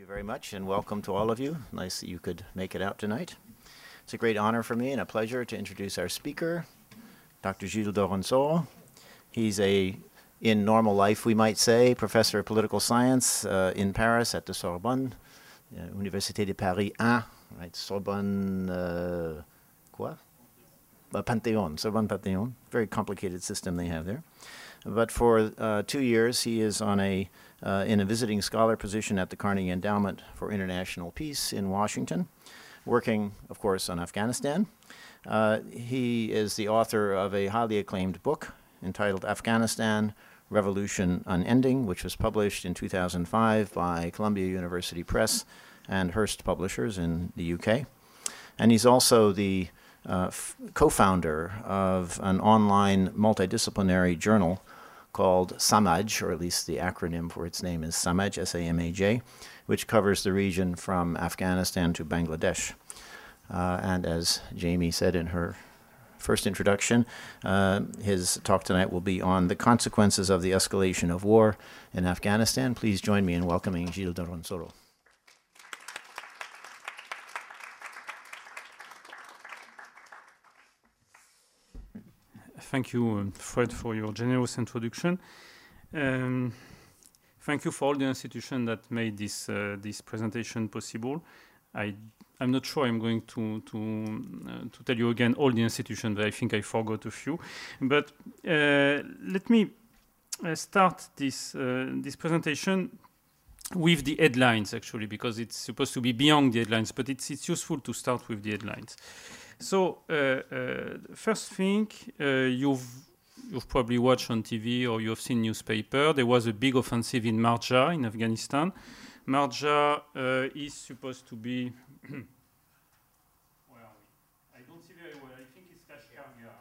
you very much, and welcome to all of you. Nice that you could make it out tonight. It's a great honor for me and a pleasure to introduce our speaker, Dr. Gilles Doronsoro. He's in normal life, we might say, professor of political science in Paris at the Sorbonne, Université de Paris 1, right? Sorbonne, Panthéon, Sorbonne Panthéon. Very complicated system they have there. But for 2 years, he is in a visiting scholar position at the Carnegie Endowment for International Peace in Washington, working, of course, on Afghanistan. He is the author of a highly acclaimed book entitled Afghanistan, Revolution Unending, which was published in 2005 by Columbia University Press and Hearst Publishers in the UK. And he's also the co-founder of an online multidisciplinary journal called SAMAJ, or at least the acronym for its name is SAMAJ, S-A-M-A-J, which covers the region from Afghanistan to Bangladesh. And as Jamie said in her first introduction, his talk tonight will be on the consequences of the escalation of war in Afghanistan. Please join me in welcoming Gilles Doronsoro. Thank you, Fred, for your generous introduction. Thank you for all the institutions that made this presentation possible. I'm not sure I'm going to tell you again all the institutions, but I think I forgot a few. But let me start this presentation with the headlines, actually, because it's supposed to be beyond the headlines, but it's useful to start with the headlines. So, first thing, you've probably watched on TV or you've seen newspaper. There was a big offensive in Marja in Afghanistan. Marja is supposed to be... Where are we? I don't see very well. I think it's Lashkar-Gah,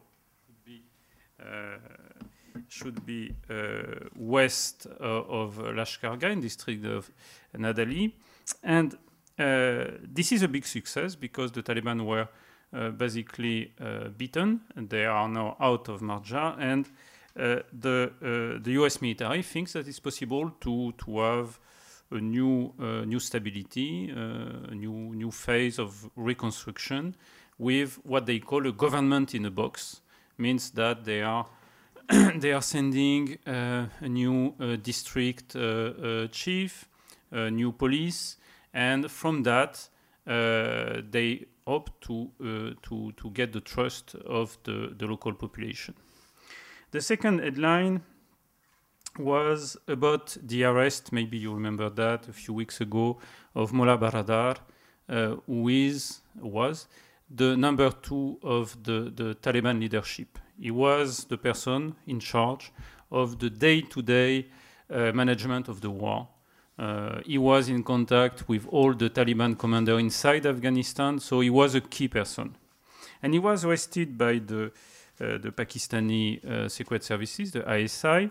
so should be west of Lashkar-Gah in district of Nadali. And this is a big success because the Taliban were basically beaten, and they are now out of Marja, and the US military thinks that it's possible to have a new stability, a new phase of reconstruction with what they call a government in a box. Means that they are sending a new district chief, a new police, and from that they hope to get the trust of the local population. The second headline was about the arrest, maybe you remember that, a few weeks ago, of Mullah Baradar, who was the number 2 of the Taliban leadership. He was the person in charge of the day-to-day management of the war. He was in contact with all the Taliban commanders inside Afghanistan, so he was a key person. And he was arrested by the Pakistani secret services, the ISI.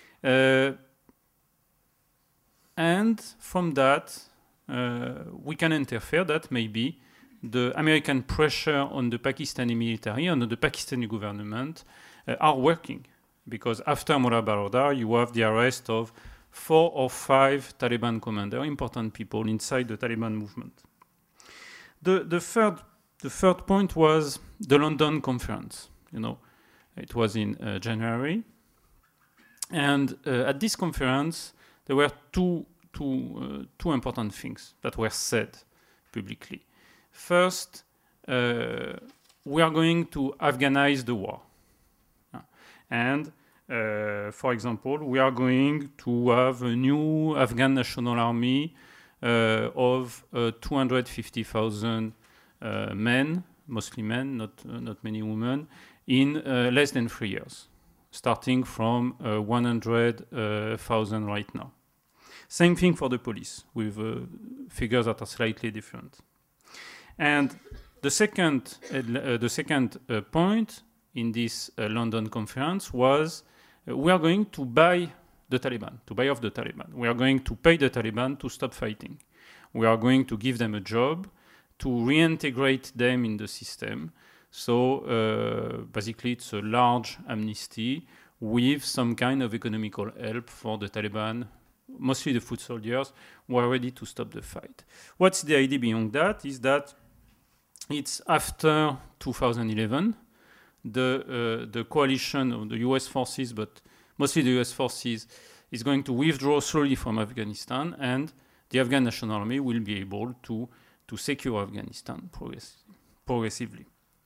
And from that, we can infer that maybe the American pressure on the Pakistani military, on the Pakistani government, are working. Because after Mullah Baradar, you have the arrest of 4 or 5 Taliban commanders, important people inside the Taliban movement. The third point was the London conference. You know, it was in January, and at this conference there were two important things that were said publicly. First, we are going to Afghanize the war, and for example, we are going to have a new Afghan National Army of 250,000 men, mostly men, not many women, in less than 3 years, starting from 100,000 right now. Same thing for the police, with figures that are slightly different. And the second point in this London conference was we are going to buy the Taliban, to buy off the Taliban. We are going to pay the Taliban to stop fighting. We are going to give them a job, to reintegrate them in the system. So basically it's a large amnesty with some kind of economical help for the Taliban mostly the foot soldiers, were ready to stop the fight. What's the idea beyond that is that it's after 2011, the coalition of the US forces, but mostly the US forces, is going to withdraw slowly from Afghanistan, and the Afghan National Army will be able to secure Afghanistan progressively.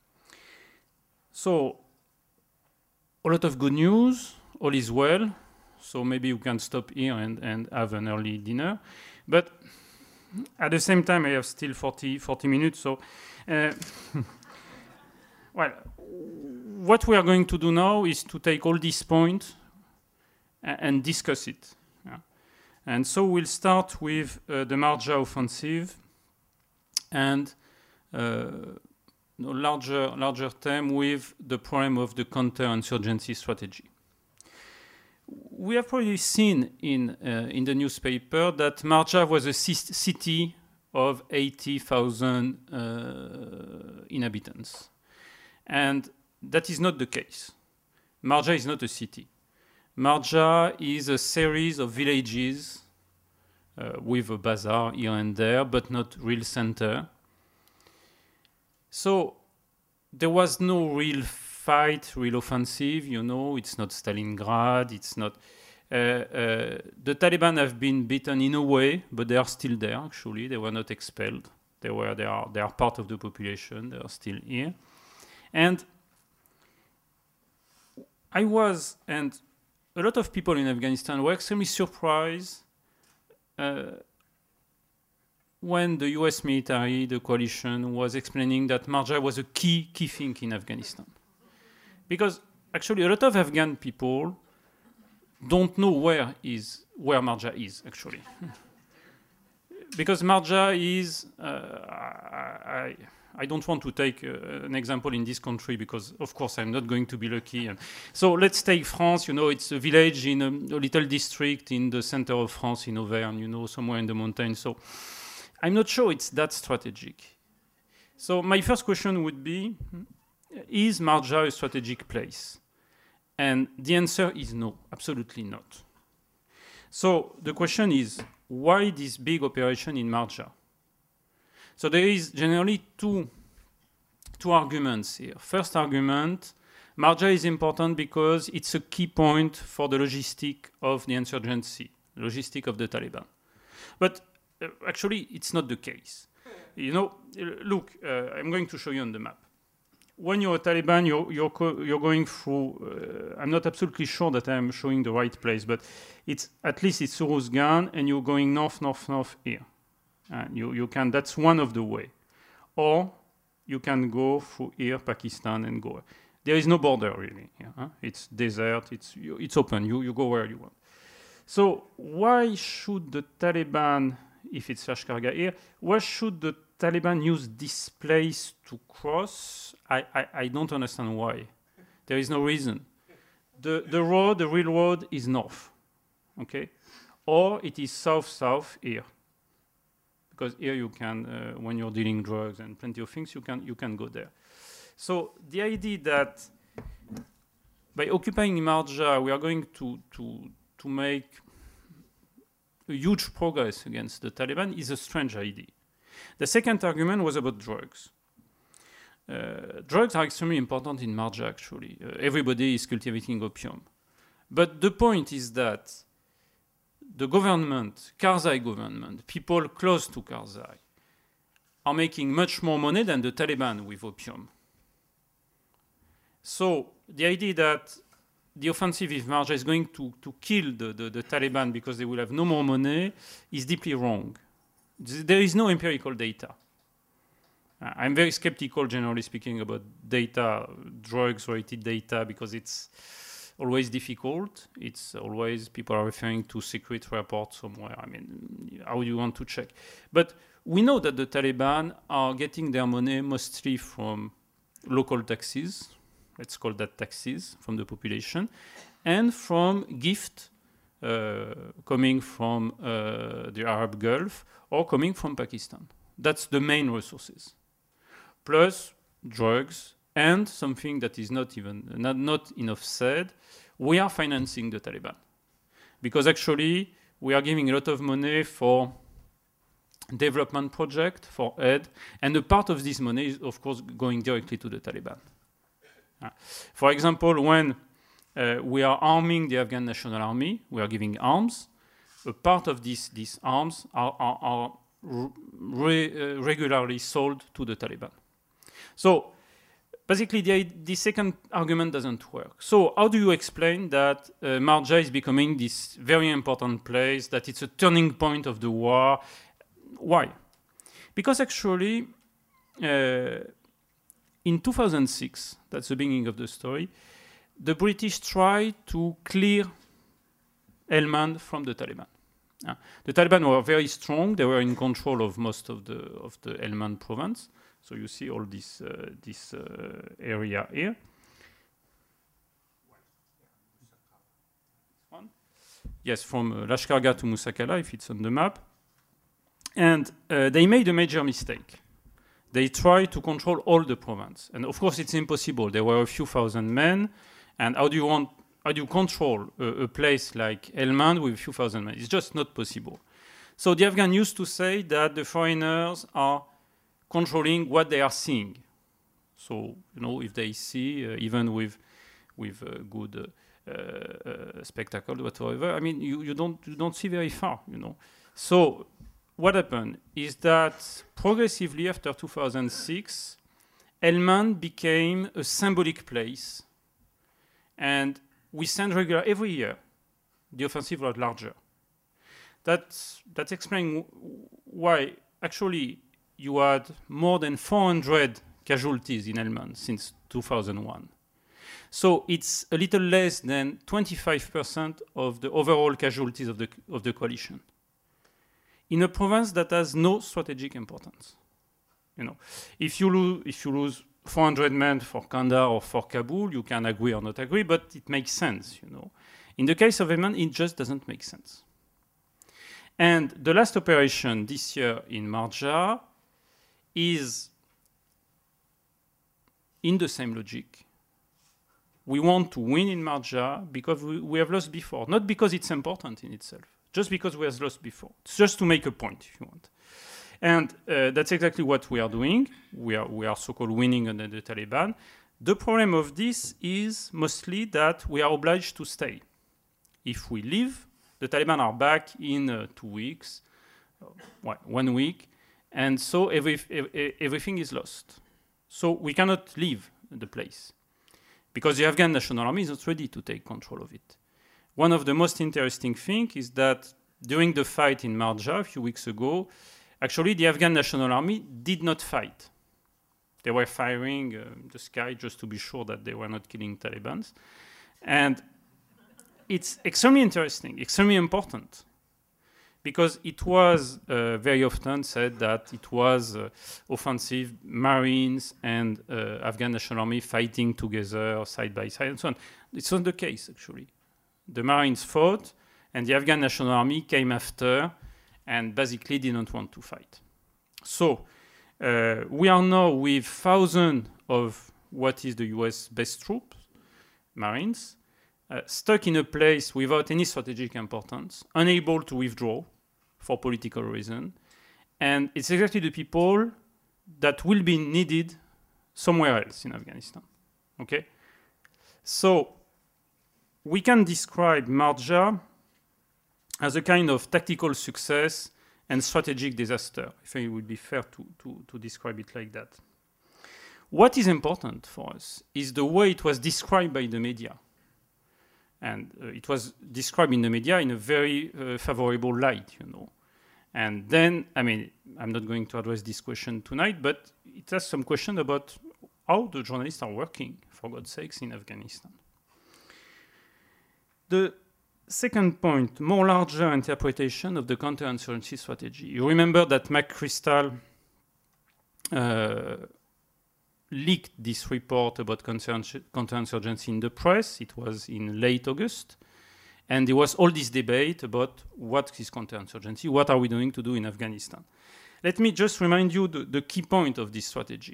So, a lot of good news, all is well, so maybe you can stop here and have an early dinner. But at the same time, I have still 40 minutes, so well, what we are going to do now is to take all these points and discuss it. Yeah. And so we'll start with the Marja offensive and larger term with the problem of the counter-insurgency strategy. We have probably seen in the newspaper that Marja was a city of 80,000 inhabitants. And that is not the case. Marja is not a city. Marja is a series of villages with a bazaar here and there, but not real center. So there was no real fight, real offensive, you know, it's not Stalingrad, it's not... the Taliban have been beaten in a way, but they are still there, actually. They were not expelled. They are part of the population. They are still here. And I was, and a lot of people in Afghanistan were extremely surprised when the US military, the coalition, was explaining that Marja was a key thing in Afghanistan. Because actually a lot of Afghan people don't know where Marja is, actually. Because Marja is, I don't want to take an example in this country because, of course, I'm not going to be lucky. So let's take France. You know, it's a village in a little district in the center of France, in Auvergne, you know, somewhere in the mountains. So I'm not sure it's that strategic. So my first question would be, is Marja a strategic place? And the answer is no, absolutely not. So the question is, why this big operation in Marja? So there is generally two arguments here. First argument, Marja is important because it's a key point for the logistic of the insurgency, logistic of the Taliban. But actually, it's not the case. You know, look, I'm going to show you on the map. When you're a Taliban, you're going through, I'm not absolutely sure that I'm showing the right place, but at least it's Uruzgan, and you're going north here. You can, that's one of the way. Or you can go through here, Pakistan, and go. There is no border really here. Huh? It's desert, it's open, you go where you want. So why should the Taliban, if it's Lashkar-Gah here, why should the Taliban use this place to cross? I don't understand why. There is no reason. The real road is north, okay? Or it is south here. Because here you can, when you're dealing drugs and plenty of things, you can go there. So the idea that by occupying Marja, we are going to make a huge progress against the Taliban is a strange idea. The second argument was about drugs. Drugs are extremely important in Marja, actually. Everybody is cultivating opium. But the point is that the government, Karzai government, people close to Karzai, are making much more money than the Taliban with opium. So the idea that the offensive in Marja is going to kill the Taliban because they will have no more money is deeply wrong. There is no empirical data. I'm very skeptical, generally speaking, about data, drugs-related data, because it's always difficult. It's always, people are referring to secret reports somewhere. I mean, how do you want to check? But we know that the Taliban are getting their money mostly from local taxes, let's call that taxes, from the population, and from gifts coming from the Arab Gulf or coming from Pakistan. That's the main resources. Plus drugs and something that is not enough said, we are financing the Taliban. Because actually, we are giving a lot of money for development project, for aid, and a part of this money is, of course, going directly to the Taliban. For example, when we are arming the Afghan National Army, we are giving arms. A part of these arms are regularly sold to the Taliban. So basically, the second argument doesn't work. So how do you explain that Marja is becoming this very important place, that it's a turning point of the war? Why? Because actually, in 2006, that's the beginning of the story, the British tried to clear Helmand from the Taliban. The Taliban were very strong. They were in control of most of the Helmand province. So you see all this area here. Yes, from Lashkargah to Musakala, if it's on the map. And they made a major mistake. They tried to control all the province. And of course, it's impossible. There were a few thousand men. And how do you control a place like Helmand with a few thousand men? It's just not possible. So the Afghans used to say that the foreigners are controlling what they are seeing. So, if they see, even with good spectacle, whatever, I mean, you don't see very far, So what happened is that progressively after 2006, Helmand became a symbolic place, and we send regular every year. The offensive was larger. That's explaining why actually you had more than 400 casualties in Helmand since 2001. So it's a little less than 25% of the overall casualties of the coalition, in a province that has no strategic importance. If you lose 400 men for Kandahar or for Kabul, you can agree or not agree, but it makes sense. In the case of Helmand, it just doesn't make sense. And the last operation this year in Marja is in the same logic. We want to win in Marja because we have lost before, not because it's important in itself, just because we have lost before. It's just to make a point, if you want. And that's exactly what we are doing. We are so-called winning under the Taliban. The problem of this is mostly that we are obliged to stay. If we leave, the Taliban are back in 2 weeks, 1 week, and so everything is lost. So we cannot leave the place, because the Afghan National Army is not ready to take control of it. One of the most interesting things is that during the fight in Marja a few weeks ago, actually the Afghan National Army did not fight. They were firing the sky just to be sure that they were not killing Talibans. And it's extremely interesting, extremely important, because it was very often said that it was offensive Marines and Afghan National Army fighting together side by side and so on. It's not the case, actually. The Marines fought, and the Afghan National Army came after and basically didn't want to fight. So we are now with thousands of what is the US-based troops, Marines, stuck in a place without any strategic importance, unable to withdraw for political reasons. And it's exactly the people that will be needed somewhere else in Afghanistan. Okay? So we can describe Marja as a kind of tactical success and strategic disaster. I think it would be fair to describe it like that. What is important for us is the way it was described by the media. And it was described in the media in a very favorable light, And then, I mean, I'm not going to address this question tonight, but it has some question about how the journalists are working, for God's sakes, in Afghanistan. The second point, more larger interpretation of the counterinsurgency strategy. You remember that McChrystal leaked this report about counterinsurgency in the press. It was in late August. And there was all this debate about what is counterinsurgency, what are we going to do in Afghanistan. Let me just remind you the key point of this strategy.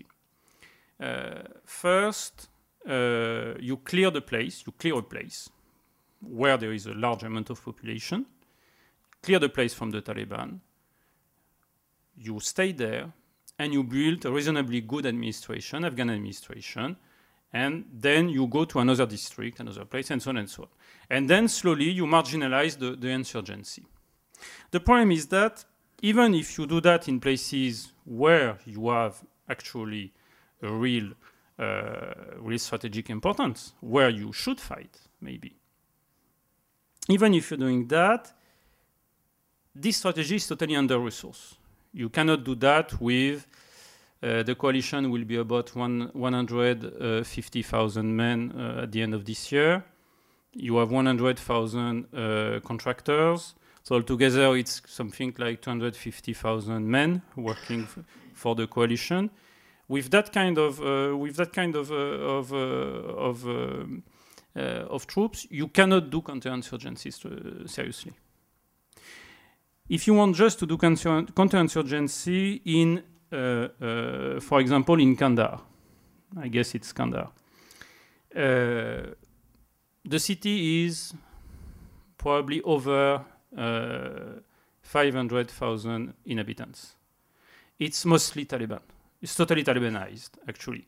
First, you clear a place where there is a large amount of population. clear the place from the Taliban, you stay there, and you build a reasonably good administration, Afghan administration, and then you go to another district, another place, and so on and so on. And then slowly you marginalize the insurgency. The problem is that even if you do that in places where you have actually a real strategic importance, where you should fight, maybe, even if you're doing that, this strategy is totally under-resourced. You cannot do that with the coalition will be about 150,000 men at the end of this year. You have 100,000 contractors. So altogether, it's something like 250,000 men working for the coalition. With that kind of troops, you cannot do counterinsurgency seriously. If you want just to do counterinsurgency in, for example, in Kandahar, I guess it's Kandahar, the city is probably over 500,000 inhabitants. It's mostly Taliban. It's totally Talibanized, actually.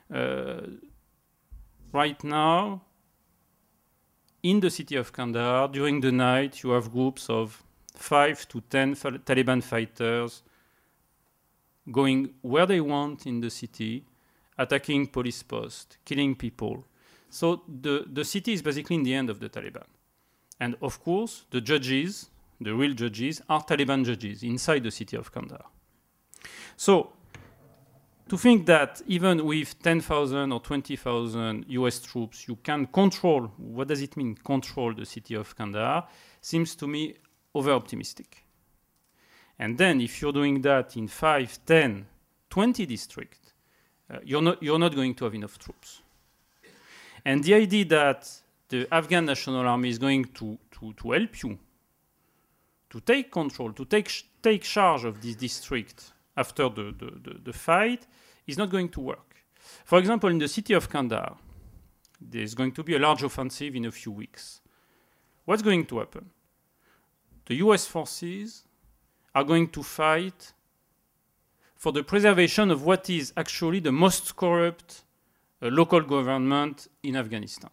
Right now, in the city of Kandahar, during the night, you have groups of 5 to 10 Taliban fighters going where they want in the city, attacking police posts, killing people. So the city is basically in the hand of the Taliban. And of course, the judges, the real judges, are Taliban judges inside the city of Kandahar. So to think that even with 10,000 or 20,000 US troops, you can control, what does it mean, control the city of Kandahar, seems to me over-optimistic. And then if you're doing that in 5, 10, 20 districts, you're not going to have enough troops. And the idea that the Afghan National Army is going to help you to take control, to take charge of this district after the fight is not going to work. For example, in the city of Kandahar, there's going to be a large offensive in a few weeks. What's going to happen? The US forces are going to fight for the preservation of what is actually the most corrupt local government in Afghanistan.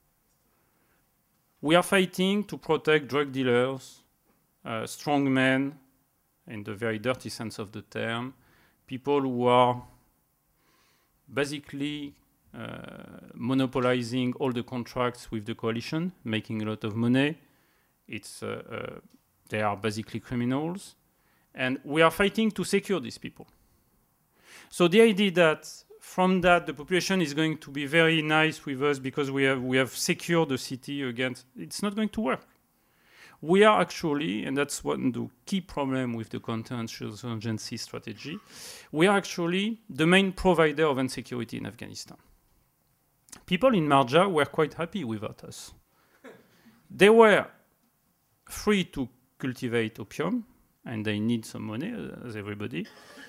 We are fighting to protect drug dealers, strong men, in the very dirty sense of the term, people who are basically monopolizing all the contracts with the coalition, making a lot of money. They are basically criminals. And we are fighting to secure these people. So the idea that from that the population is going to be very nice with us because we have secured the city against, it's not going to work. We are actually, and that's one of the key problems with the counterinsurgency strategy, we are actually the main provider of insecurity in Afghanistan. People in Marja were quite happy without us. They were free to cultivate opium, and they need some money, as everybody.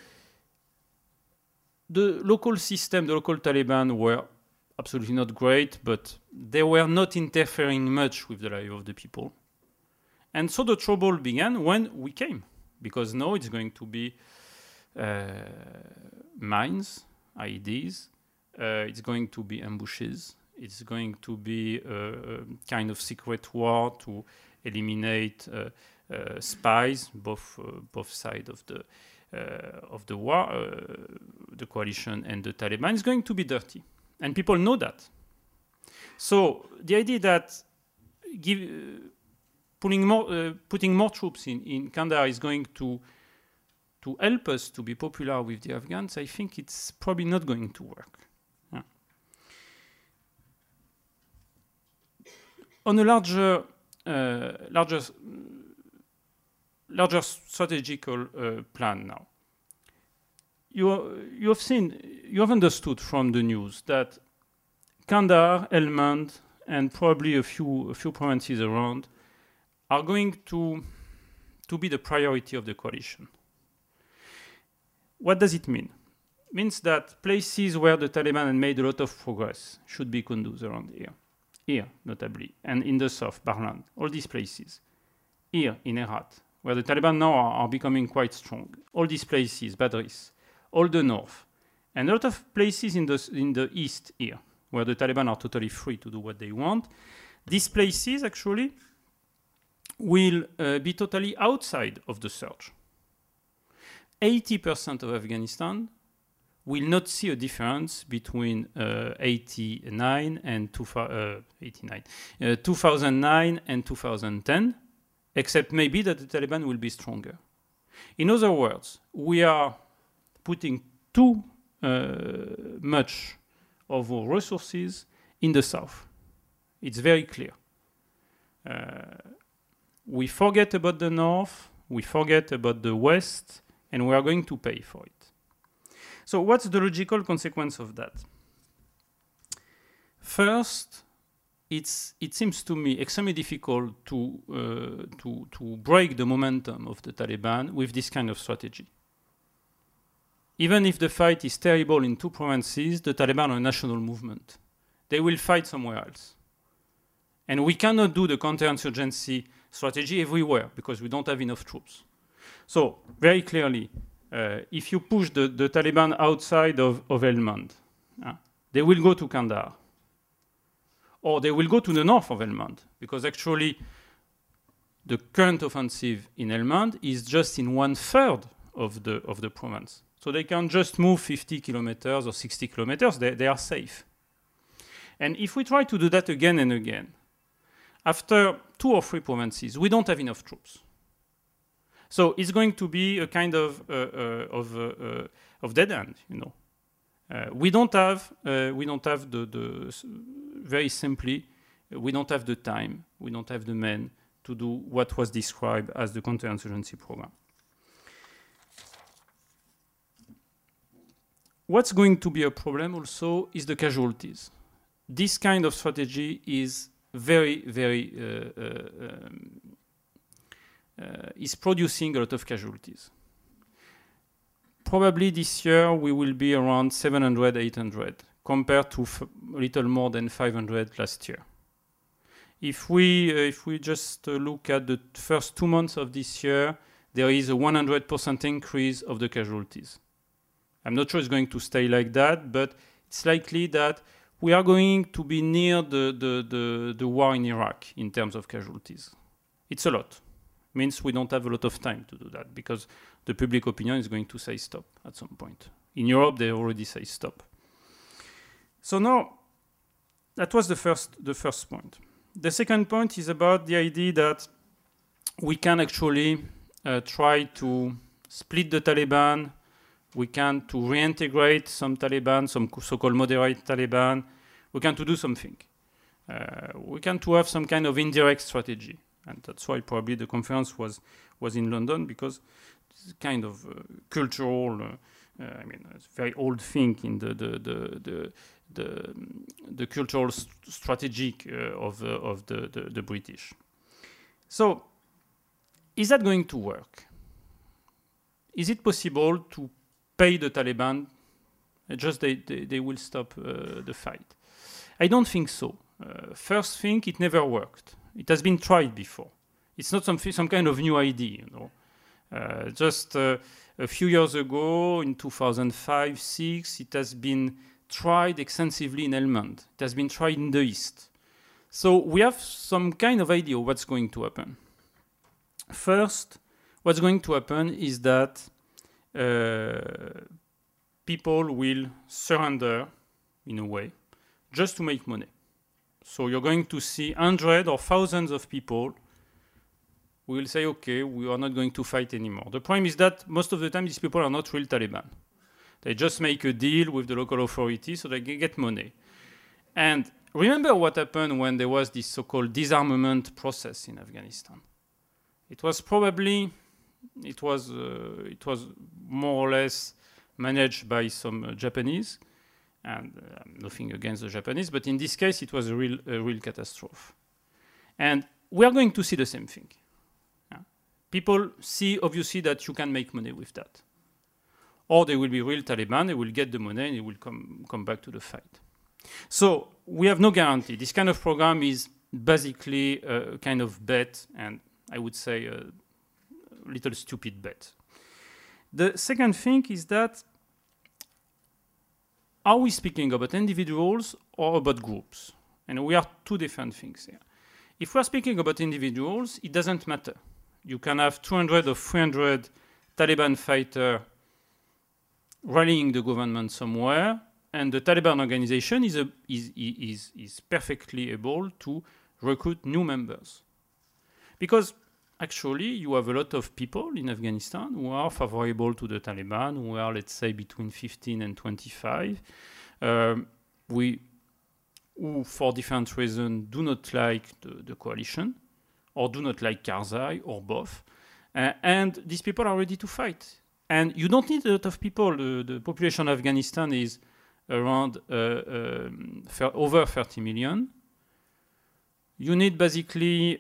The local system, the local Taliban were absolutely not great, but they were not interfering much with the life of the people. And so the trouble began when we came, because now it's going to be mines, IEDs, it's going to be ambushes, it's going to be a kind of secret war to eliminate spies, both sides of the war, the coalition and the Taliban. Is going to be dirty, and people know that. So the idea that putting more troops in Kandahar is going to help us to be popular with the Afghans, I think it's probably not going to work. Yeah. On a larger strategical plan now. You have understood from the news that Kandahar, Helmand, and probably a few provinces around are going to be the priority of the coalition. What does it mean? It means that places where the Taliban had made a lot of progress should be Kunduz around here, notably, and in the south, Barland, all these places. here in Herat, where the Taliban now are becoming quite strong. All these places, Badris, all the north, and a lot of places in the east here, where the Taliban are totally free to do what they want. These places actually will be totally outside of the surge. 80% of Afghanistan will not see a difference between 2009 and 2010, except maybe that the Taliban will be stronger. In other words, we are putting too much of our resources in the south. It's very clear. We forget about the north, we forget about the west, and we are going to pay for it. So what's the logical consequence of that? First, it seems to me extremely difficult to break the momentum of the Taliban with this kind of strategy. Even if the fight is terrible in two provinces, the Taliban are a national movement. They will fight somewhere else. And we cannot do the counterinsurgency strategy everywhere because we don't have enough troops. So, very clearly, if you push the Taliban outside of Helmand, they will go to Kandahar. Or they will go to the north of Helmand, because actually the current offensive in Helmand is just in 1/3 of the province. So they can just move 50 kilometers or 60 kilometers, they are safe. And if we try to do that again and again, after 2 or 3 provinces, we don't have enough troops. So it's going to be a kind of dead end, you know. We don't have very simply, we don't have the time, we don't have the men to do what was described as the counterinsurgency program. What's going to be a problem also is the casualties. This kind of strategy is very, very is producing a lot of casualties. Probably this year we will be around 700, 800, compared to a little more than 500 last year. If we just look at the first 2 months of this year, there is a 100% increase of the casualties. I'm not sure it's going to stay like that, but it's likely that we are going to be near the war in Iraq in terms of casualties. It's a lot. It means we don't have a lot of time to do that because the public opinion is going to say stop at some point. In Europe, they already say stop. So now, that was the first point. The second point is about the idea that we can actually try to split the Taliban. We can to reintegrate some Taliban, some so-called moderate Taliban. We can to do something. We can to have some kind of indirect strategy. And that's why probably the conference was in London, because it's kind of cultural, it's a very old thing in the cultural strategic of the British. So, is that going to work? Is it possible to pay the Taliban, just they will stop the fight? I don't think so. First thing, it never worked. It has been tried before. It's not some kind of new idea, you know. Just a few years ago, in 2005-06, it has been tried extensively in Helmand. It has been tried in the east. So we have some kind of idea of what's going to happen. First, what's going to happen is that people will surrender, in a way, just to make money. So you're going to see hundreds or thousands of people who will say, okay, we are not going to fight anymore. The problem is that most of the time these people are not real Taliban. They just make a deal with the local authorities so they can get money. And remember what happened when there was this so-called disarmament process in Afghanistan. It was more or less managed by some Japanese, and nothing against the Japanese, but in this case it was a real catastrophe. And we are going to see the same thing. People see obviously that you can make money with that. Or they will be real Taliban, they will get the money and they will come back to the fight. So we have no guarantee. This kind of program is basically a kind of bet, and I would say, a little stupid bet. The second thing is that, are we speaking about individuals or about groups? And we are two different things here. If we're speaking about individuals, it doesn't matter. You can have 200 or 300 Taliban fighters rallying the government somewhere, and the Taliban organization is perfectly able to recruit new members. Because actually, you have a lot of people in Afghanistan who are favorable to the Taliban, who are, let's say, between 15 and 25, who, for different reasons, do not like the coalition, or do not like Karzai, or both. And these people are ready to fight. And you don't need a lot of people. The population of Afghanistan is around over 30 million. You need basically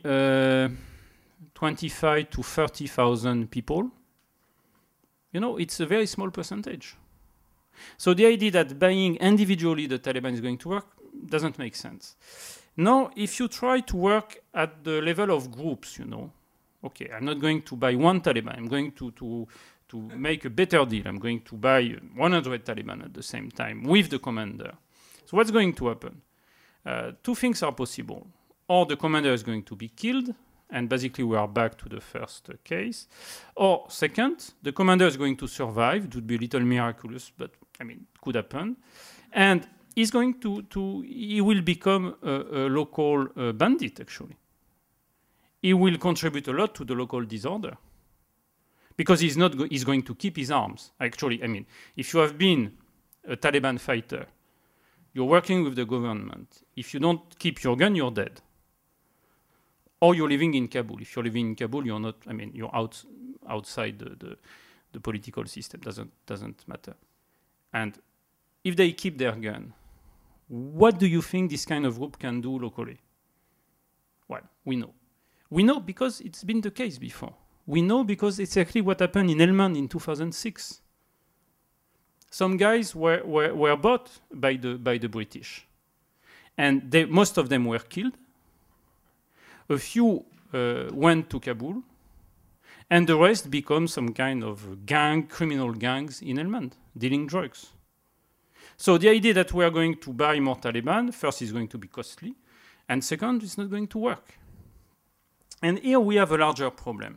25 to 30,000 people. You know, it's a very small percentage. So the idea that buying individually the Taliban is going to work doesn't make sense. Now, if you try to work at the level of groups, you know, okay, I'm not going to buy one Taliban. I'm going to make a better deal. I'm going to buy 100 Taliban at the same time with the commander. So what's going to happen? Two things are possible. Or the commander is going to be killed, and basically we are back to the first case. Or second, the commander is going to survive. It would be a little miraculous, but I mean, it could happen. And he's going he will become a local bandit, actually. He will contribute a lot to the local disorder. Because he's going to keep his arms. Actually, I mean, if you have been a Taliban fighter, you're working with the government. If you don't keep your gun, you're dead. Or you're living in Kabul. If you're living in Kabul, you're not, I mean, you're outside the political system. Doesn't matter. And if they keep their gun, what do you think this kind of group can do locally? Well, we know. We know because it's been the case before. We know because it's actually what happened in Helmand in 2006. Some guys were bought by the British. And most of them were killed. A few went to Kabul. And the rest become some kind of criminal gangs in Helmand, dealing drugs. So the idea that we are going to buy more Taliban, first, is going to be costly. And second, it's not going to work. And here we have a larger problem.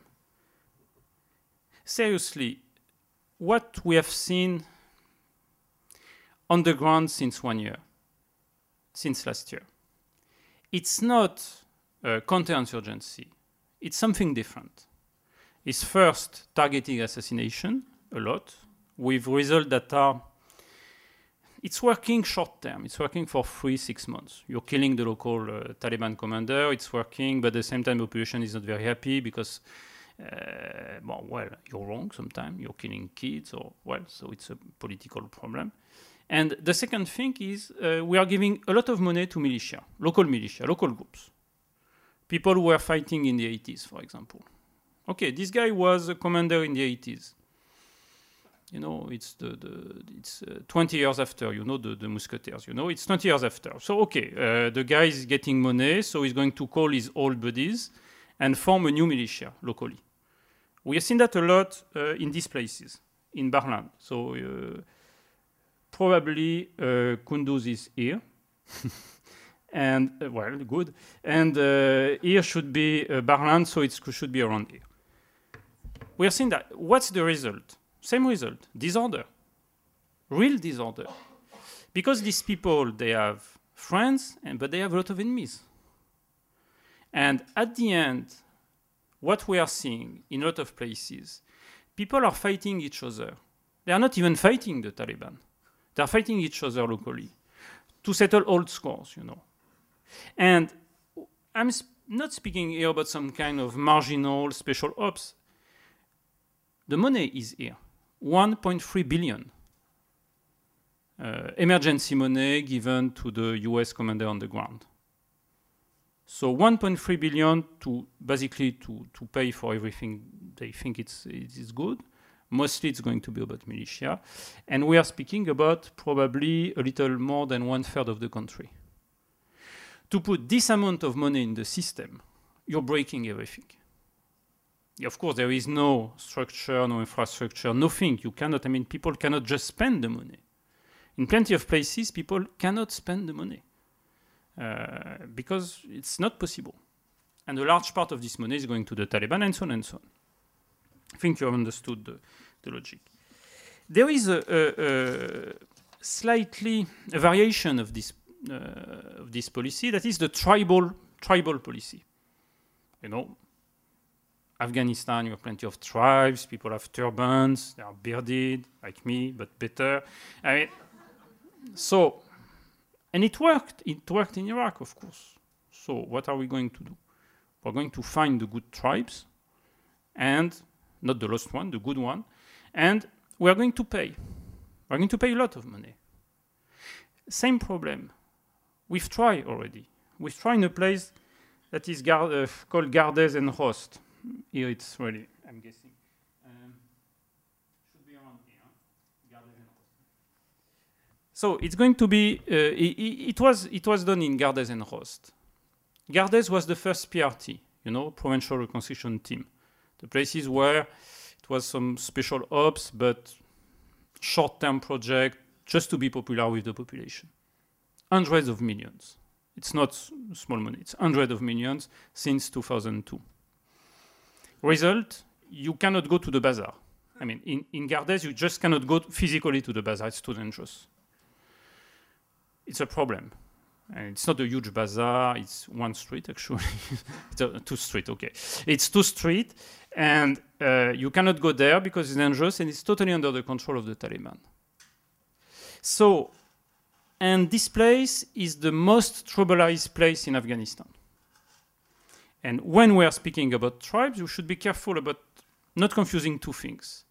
Seriously, what we have seen on the ground since 1 year, since last year, it's not counterinsurgency. It's something different. It's first targeting assassination, a lot, with results that are, it's working short term. It's working for 3-6 months. You're killing the local Taliban commander. It's working, but at the same time, the population is not very happy because you're wrong sometimes. You're killing kids, so it's a political problem. And the second thing is we are giving a lot of money to militia, local groups. People who were fighting in the 80s, for example. Okay, this guy was a commander in the 80s. You know, it's 20 years after, you know, the Musketeers, you know, it's 20 years after. So, okay, the guy is getting money, so he's going to call his old buddies and form a new militia locally. We have seen that a lot in these places, in Barlan. So probably Kunduz is here. And, well, good. And here should be Barlan, so it should be around here. We have seen that. What's the result? Same result, disorder. Real disorder. Because these people, they have friends, but they have a lot of enemies. And at the end, what we are seeing in a lot of places, people are fighting each other. They are not even fighting the Taliban. They are fighting each other locally to settle old scores, you know. And I'm not speaking here about some kind of marginal special ops. The money is here. 1.3 billion emergency money given to the US commander on the ground. So 1.3 billion to basically to pay for everything they think it is good. Mostly it's going to be about militia. And we are speaking about probably a little more than 1/3 of the country. To put this amount of money in the system, you're breaking everything. of course, there is no structure, no infrastructure, nothing. You cannot, I mean, people cannot just spend the money. In plenty of places, people cannot spend the money because it's not possible. And a large part of this money is going to the Taliban and so on and so on. I think you have understood the logic. There is a variation of this policy, that is the tribal policy. You know, Afghanistan, you have plenty of tribes, people have turbans, they are bearded, like me, but better. I mean, so, and it worked. It worked in Iraq, of course. So what are we going to do? We're going to find the good tribes, and not the lost one, the good one, and we're going to pay. We're going to pay a lot of money. Same problem. We've tried already. We've tried in a place that is called Gardez and Khost. Here it's really, I'm guessing. Should be around here. Gardez and Khost. So it's going to be, it was done in Gardez and Khost. Gardez was the first PRT, you know, Provincial Reconstruction Team. The places where it was some special ops, but short-term project, just to be popular with the population. Hundreds of millions. It's not small money. It's hundreds of millions since 2002. Result, you cannot go to the bazaar. I mean, in Gardez, you just cannot go physically to the bazaar. It's too dangerous. It's a problem. And it's not a huge bazaar. It's one street, actually. It's 2 streets, okay. It's 2 streets, and you cannot go there because it's dangerous, and it's totally under the control of the Taliban. So, and this place is the most tribalized place in Afghanistan. And when we are speaking about tribes, you should be careful about not confusing 2 things.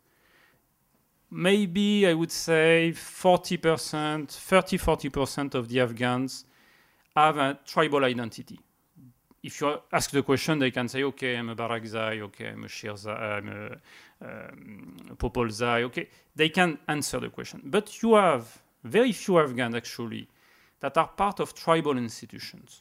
Maybe I would say 40%, 30-40% of the Afghans have a tribal identity. If you ask the question, they can say, okay, I'm a Barakzai, okay, I'm a Shirzai, I'm a Popolzai, okay. They can answer the question. But you have very few Afghans, actually, that are part of tribal institutions.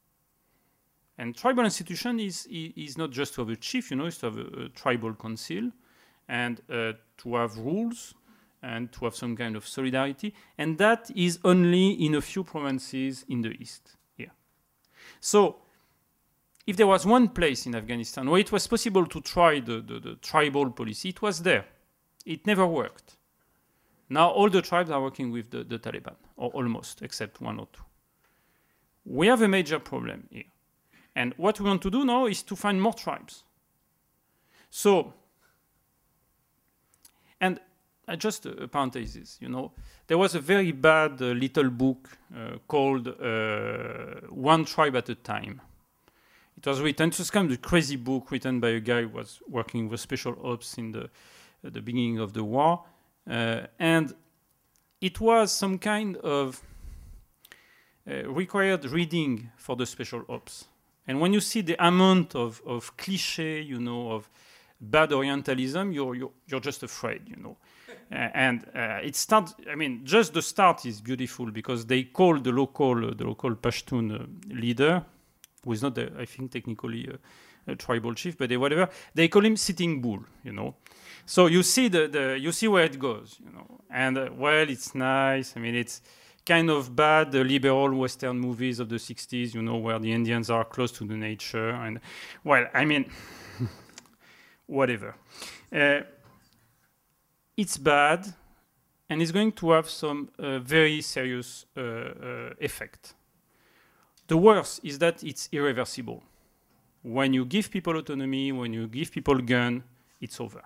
And tribal institution is not just to have a chief, you know, it's to have a tribal council and to have rules and to have some kind of solidarity. And that is only in a few provinces in the east here. So if there was one place in Afghanistan where it was possible to try the tribal policy, it was there. It never worked. Now all the tribes are working with the Taliban, or almost, except 1 or 2. We have a major problem here. And what we want to do now is to find more tribes. So, and just a parenthesis, you know, there was a very bad little book called One Tribe at a Time. It was written, it was kind of a crazy book written by a guy who was working with special ops in the beginning of the war. And it was some kind of required reading for the special ops. And when you see the amount of cliché, you know, of bad Orientalism, you're just afraid, you know. And it starts, I mean, just the start is beautiful because they call the local Pashtun leader, who is not, I think, technically a tribal chief, but whatever, they call him Sitting Bull, you know. So you see you see where it goes, you know. And well, it's nice. I mean, it's kind of bad liberal Western movies of the 60s, you know, where the Indians are close to the nature. And well, I mean, whatever. It's bad, and it's going to have some very serious effect. The worst is that it's irreversible. When you give people autonomy, when you give people gun, it's over.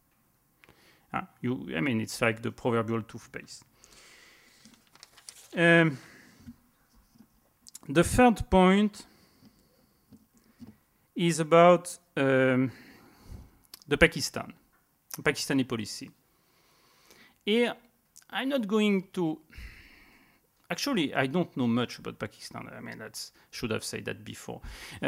I mean, it's like the proverbial toothpaste. The third point is about the Pakistani policy. Here, I'm not going to... Actually, I don't know much about Pakistan. I mean, should have said that before.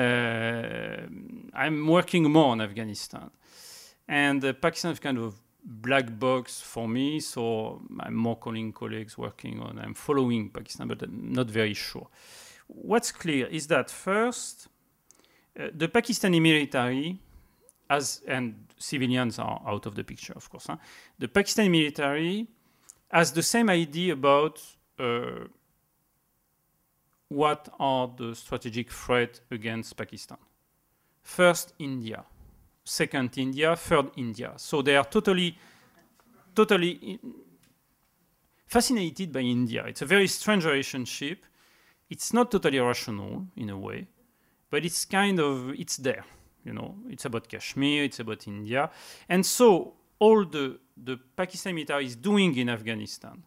I'm working more on Afghanistan. And Pakistan is kind of black box for me, so I'm more calling colleagues working on, I'm following Pakistan, but I'm not very sure. What's clear is that first, the Pakistani military and civilians are out of the picture, of course. The Pakistani military has the same idea about what are the strategic threats against Pakistan. First, India. Second, India. Third, India. So they are totally fascinated by India. It's a very strange relationship. It's not totally rational in a way, but it's there. It's about Kashmir, it's about India. And so all the Pakistani military is doing in Afghanistan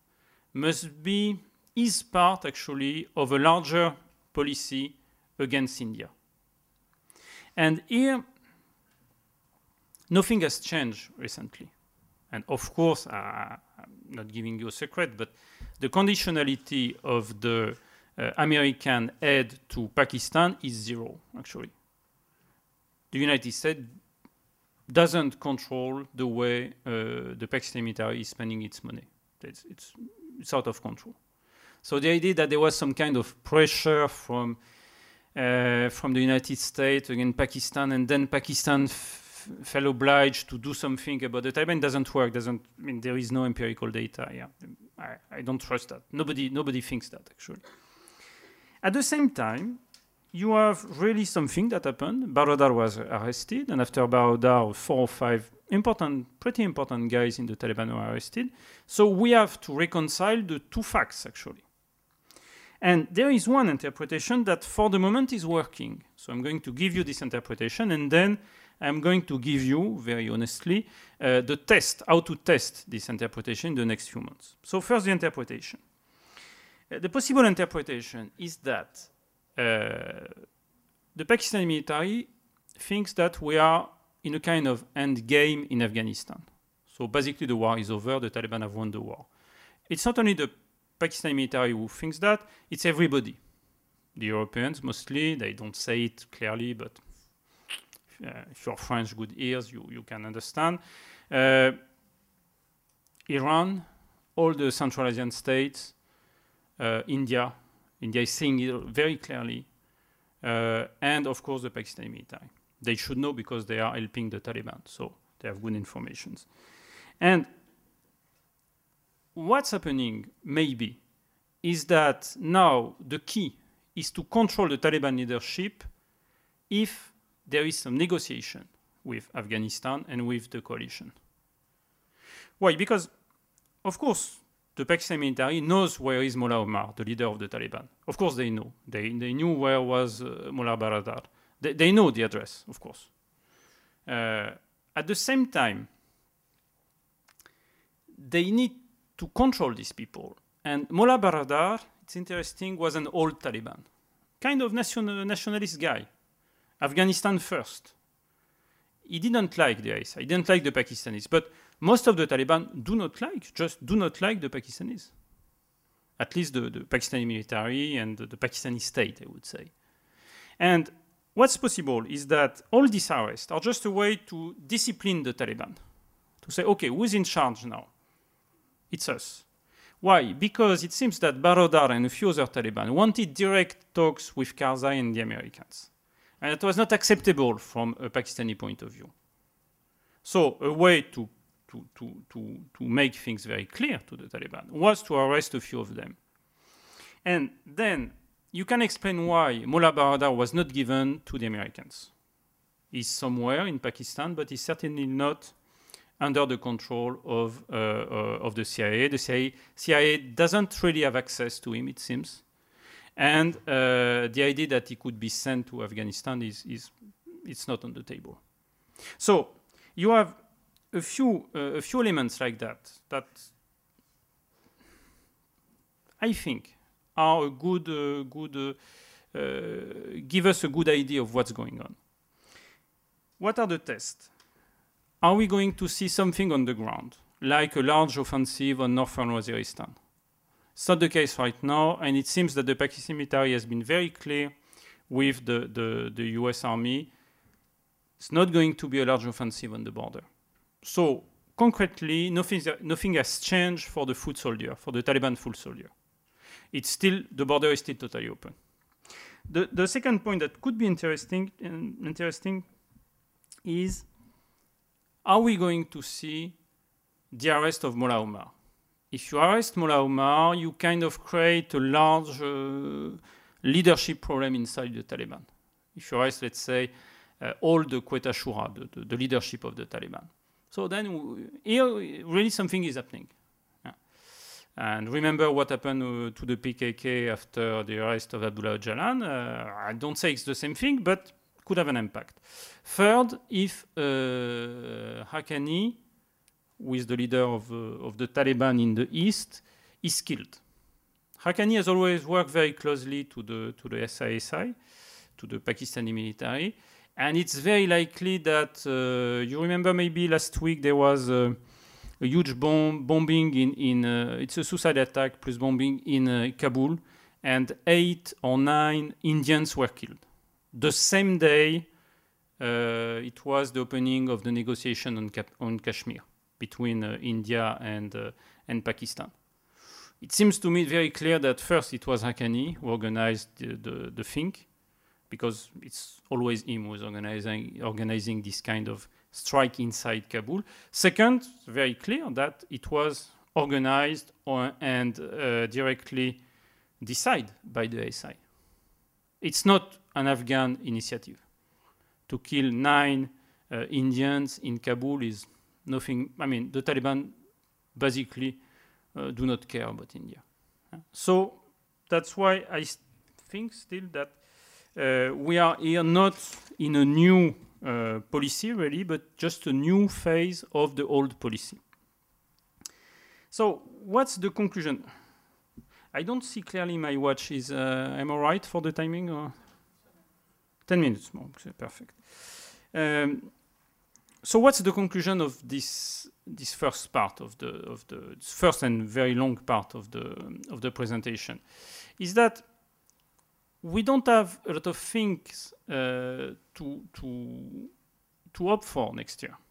is part actually of a larger policy against India. And here, nothing has changed recently. And of course, I'm not giving you a secret, but the conditionality of the American aid to Pakistan is zero, actually. The United States doesn't control the way the Pakistani military is spending its money. It's out of control. So the idea that there was some kind of pressure from the United States against Pakistan, and then Pakistan felt obliged to do something about the Taliban doesn't work. There is no empirical data. Yeah, I don't trust that. Nobody thinks that, actually. At the same time, you have really something that happened. Baradar was arrested, and after Baradar, 4 or 5 pretty important guys in the Taliban were arrested. So we have to reconcile the two facts, actually. And there is one interpretation that for the moment is working. So I'm going to give you this interpretation, and then I'm going to give you, very honestly, the test, how to test this interpretation in the next few months. So first, the interpretation. The possible interpretation is that the Pakistani military thinks that we are in a kind of end game in Afghanistan. So basically the war is over, the Taliban have won the war. It's not only the Pakistani military who thinks that, it's everybody. The Europeans mostly, they don't say it clearly, but if you're French, good ears, you can understand. Iran, all the Central Asian states, India is seeing it very clearly, and of course the Pakistani military. They should know because they are helping the Taliban, so they have good information. And what's happening, maybe, is that now the key is to control the Taliban leadership if there is some negotiation with Afghanistan and with the coalition. Why? Because, of course, the Pakistani military knows where is Mullah Omar, the leader of the Taliban. Of course they know. They knew where was Mullah Baradar. They know the address, of course. At the same time, they need to control these people. And Mullah Baradar, it's interesting, was an old Taliban. Kind of nationalist guy. Afghanistan first. He didn't like the ISI. He didn't like the Pakistanis. But most of the Taliban do not like the Pakistanis. At least the Pakistani military and the Pakistani state, I would say. And what's possible is that all these arrests are just a way to discipline the Taliban. To say, okay, who's in charge now? It's us. Why? Because it seems that Baradar and a few other Taliban wanted direct talks with Karzai and the Americans. And it was not acceptable from a Pakistani point of view. So a way to make things very clear to the Taliban was to arrest a few of them. And then you can explain why Mullah Baradar was not given to the Americans. He's somewhere in Pakistan, but he's certainly not under the control of the CIA. The CIA doesn't really have access to him, it seems. And the idea that he could be sent to Afghanistan it's not on the table. So you have a few elements like that I think are a give us a good idea of what's going on. What are the tests? Are we going to see something on the ground, like a large offensive on northern Waziristan? It's not the case right now, and it seems that the Pakistani military has been very clear with the US Army. It's not going to be a large offensive on the border. So, concretely, nothing has changed for the foot soldier, for the Taliban foot soldier. The border is still totally open. The second point that could be interesting is are we going to see the arrest of Mullah Omar? If you arrest Mullah Omar, you kind of create a large leadership problem inside the Taliban. If you arrest, let's say, all the Quetta Shura, the leadership of the Taliban. So then here, really something is happening. Yeah. And remember what happened to the PKK after the arrest of Abdullah Öcalan. I don't say it's the same thing, but could have an impact. Third, if Haqqani, who is the leader of the Taliban in the east, is killed. Haqqani has always worked very closely to the SISI, to the Pakistani military, and it's very likely that you remember maybe last week there was a huge bombing in it's a suicide attack plus bombing in Kabul, and 8 or 9 Indians were killed. The same day, it was the opening of the negotiation on Kashmir between India and Pakistan. It seems to me very clear that first it was Haqqani who organized the thing, because it's always him who is organizing this kind of strike inside Kabul. Second, very clear that it was organized and directly decided by the SI. It's not an Afghan initiative. To kill 9 Indians in Kabul is nothing. I mean, the Taliban basically do not care about India. So that's why I think still that we are here not in a new policy really, but just a new phase of the old policy. So what's the conclusion? I don't see clearly my watch. Am I right for the timing? Or 10 minutes more, okay, perfect. So what's the conclusion of this first part of the first and very long part of the presentation? Is that we don't have a lot of things to opt for next year.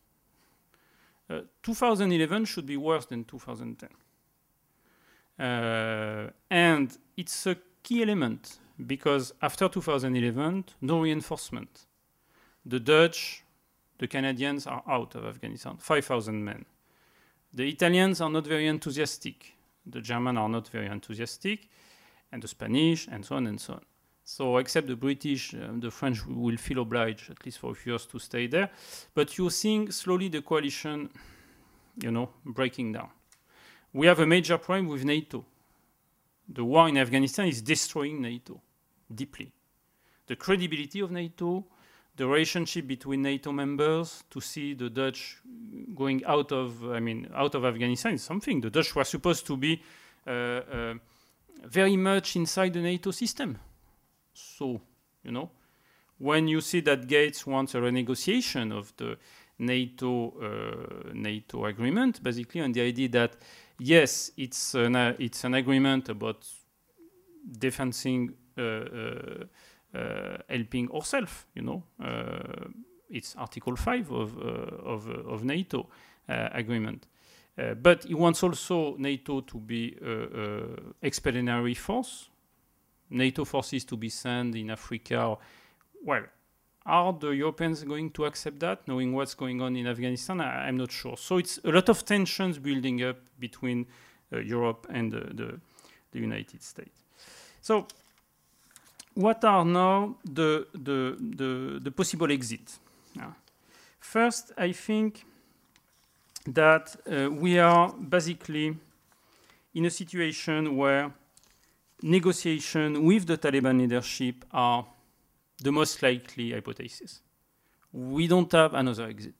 2011 should be worse than 2010. And it's a key element because after 2011, no reinforcement. The Dutch, the Canadians are out of Afghanistan, 5,000 men. The Italians are not very enthusiastic. The Germans are not very enthusiastic, and the Spanish, and so on and so on. So except the British, the French will feel obliged, at least for a few years, to stay there. But you're seeing slowly the coalition, breaking down. We have a major problem with NATO. The war in Afghanistan is destroying NATO deeply. The credibility of NATO, the relationship between NATO members, to see the Dutch going out of Afghanistan is something. The Dutch were supposed to be very much inside the NATO system. So, when you see that Gates wants a renegotiation of the NATO agreement, basically on the idea that yes, it's an agreement about defending, helping ourselves. It's Article 5 of NATO agreement, but he wants also NATO to be expeditionary force. NATO forces to be sent in Africa. Well, are the Europeans going to accept that, knowing what's going on in Afghanistan? I'm not sure. So it's a lot of tensions building up between Europe and the United States. So what are now the possible exits? First, I think that we are basically in a situation where negotiation with the Taliban leadership are the most likely hypothesis. We don't have another exit.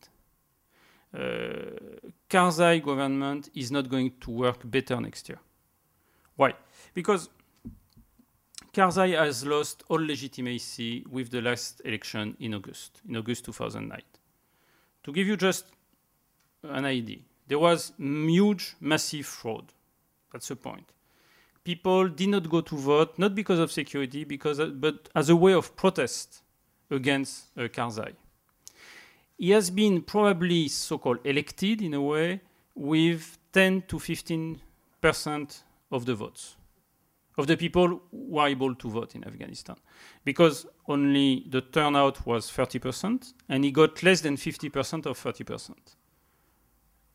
Karzai government is not going to work better next year. Why? Because Karzai has lost all legitimacy with the last election in August 2009. To give you just an idea, there was huge, massive fraud. That's the point. People did not go to vote, not because of security, but as a way of protest against Karzai. He has been probably so-called elected in a way with 10 to 15% of the votes, of the people who are able to vote in Afghanistan. Because only the turnout was 30%, and he got less than 50% of 30%.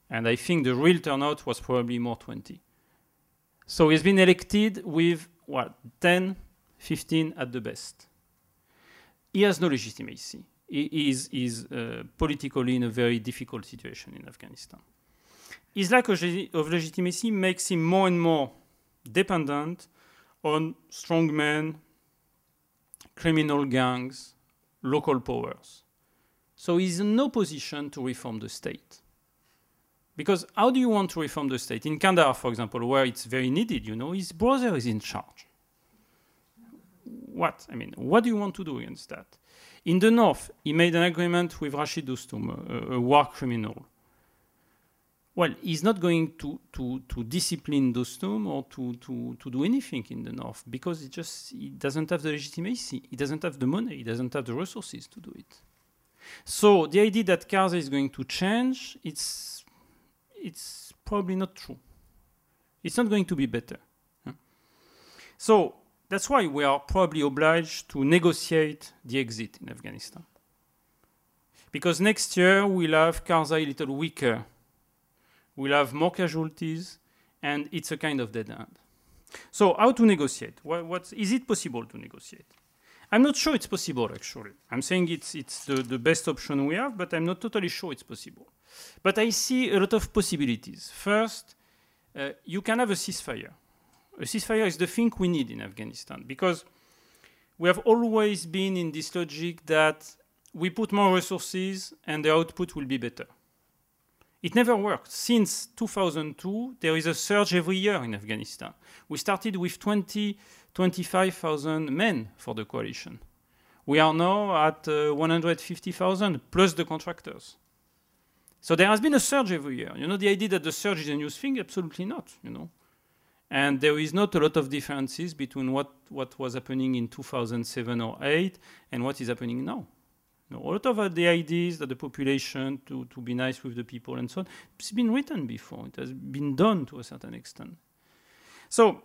And I think the real turnout was probably more 20. So he's been elected with, what, 10, 15 at the best. He has no legitimacy. He is politically in a very difficult situation in Afghanistan. His lack of legitimacy makes him more and more dependent on strongmen, criminal gangs, local powers. So he's in no position to reform the state. Because how do you want to reform the state? In Kandahar, for example, where it's very needed, his brother is in charge. What? I mean, what do you want to do against that? In the north, he made an agreement with Rashid Dostum, a war criminal. Well, he's not going to discipline Dostum or to do anything in the north because he doesn't have the legitimacy. He doesn't have the money. He doesn't have the resources to do it. So the idea that Karzai is going to change, it's probably not true. It's not going to be better. So that's why we are probably obliged to negotiate the exit in Afghanistan. Because next year we'll have Karzai a little weaker. We'll have more casualties, and it's a kind of dead end. So how to negotiate? Is it possible to negotiate? I'm not sure it's possible, actually. I'm saying it's the best option we have, but I'm not totally sure it's possible. But I see a lot of possibilities. First, you can have a ceasefire. A ceasefire is the thing we need in Afghanistan, because we have always been in this logic that we put more resources and the output will be better. It never worked. Since 2002, there is a surge every year in Afghanistan. We started with 25,000 men for the coalition. We are now at 150,000 plus the contractors. So there has been a surge every year. The idea that the surge is a new thing, absolutely not, And there is not a lot of differences between what was happening in 2007 or 2008 and what is happening now. A lot of the ideas that the population to be nice with the people and so on, it's been written before. It has been done to a certain extent. So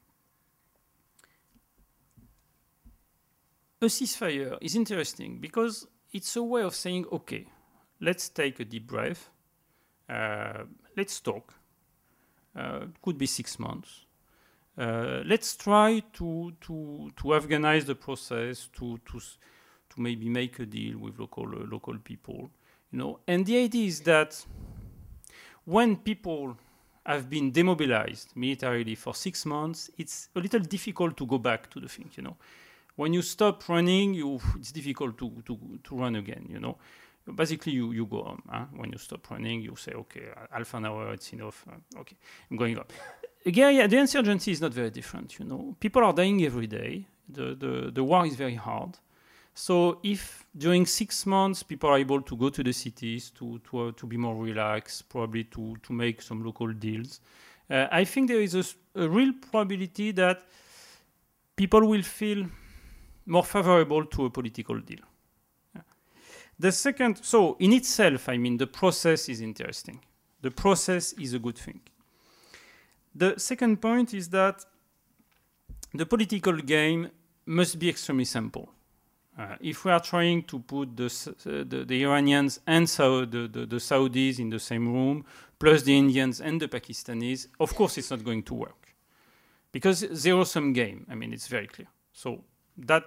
a ceasefire is interesting because it's a way of saying, okay, let's take a deep breath. Let's talk. Could be 6 months. Let's try to Afghanize the process, to maybe make a deal with local people, And the idea is that when people have been demobilized militarily for 6 months, it's a little difficult to go back to the thing, When you stop running, it's difficult to run again, Basically, you go home. When you stop running, you say, okay, half an hour, it's enough. Okay, I'm going on. Again, the insurgency is not very different, People are dying every day. The war is very hard. So if during 6 months people are able to go to the cities to be more relaxed, probably to make some local deals, I think there is a real probability that people will feel more favorable to a political deal. The second, so in itself, the process is interesting. The process is a good thing. The second point is that the political game must be extremely simple. If we are trying to put the Iranians and the Saudis in the same room, plus the Indians and the Pakistanis, of course it's not going to work. Because zero-sum game, it's very clear. So that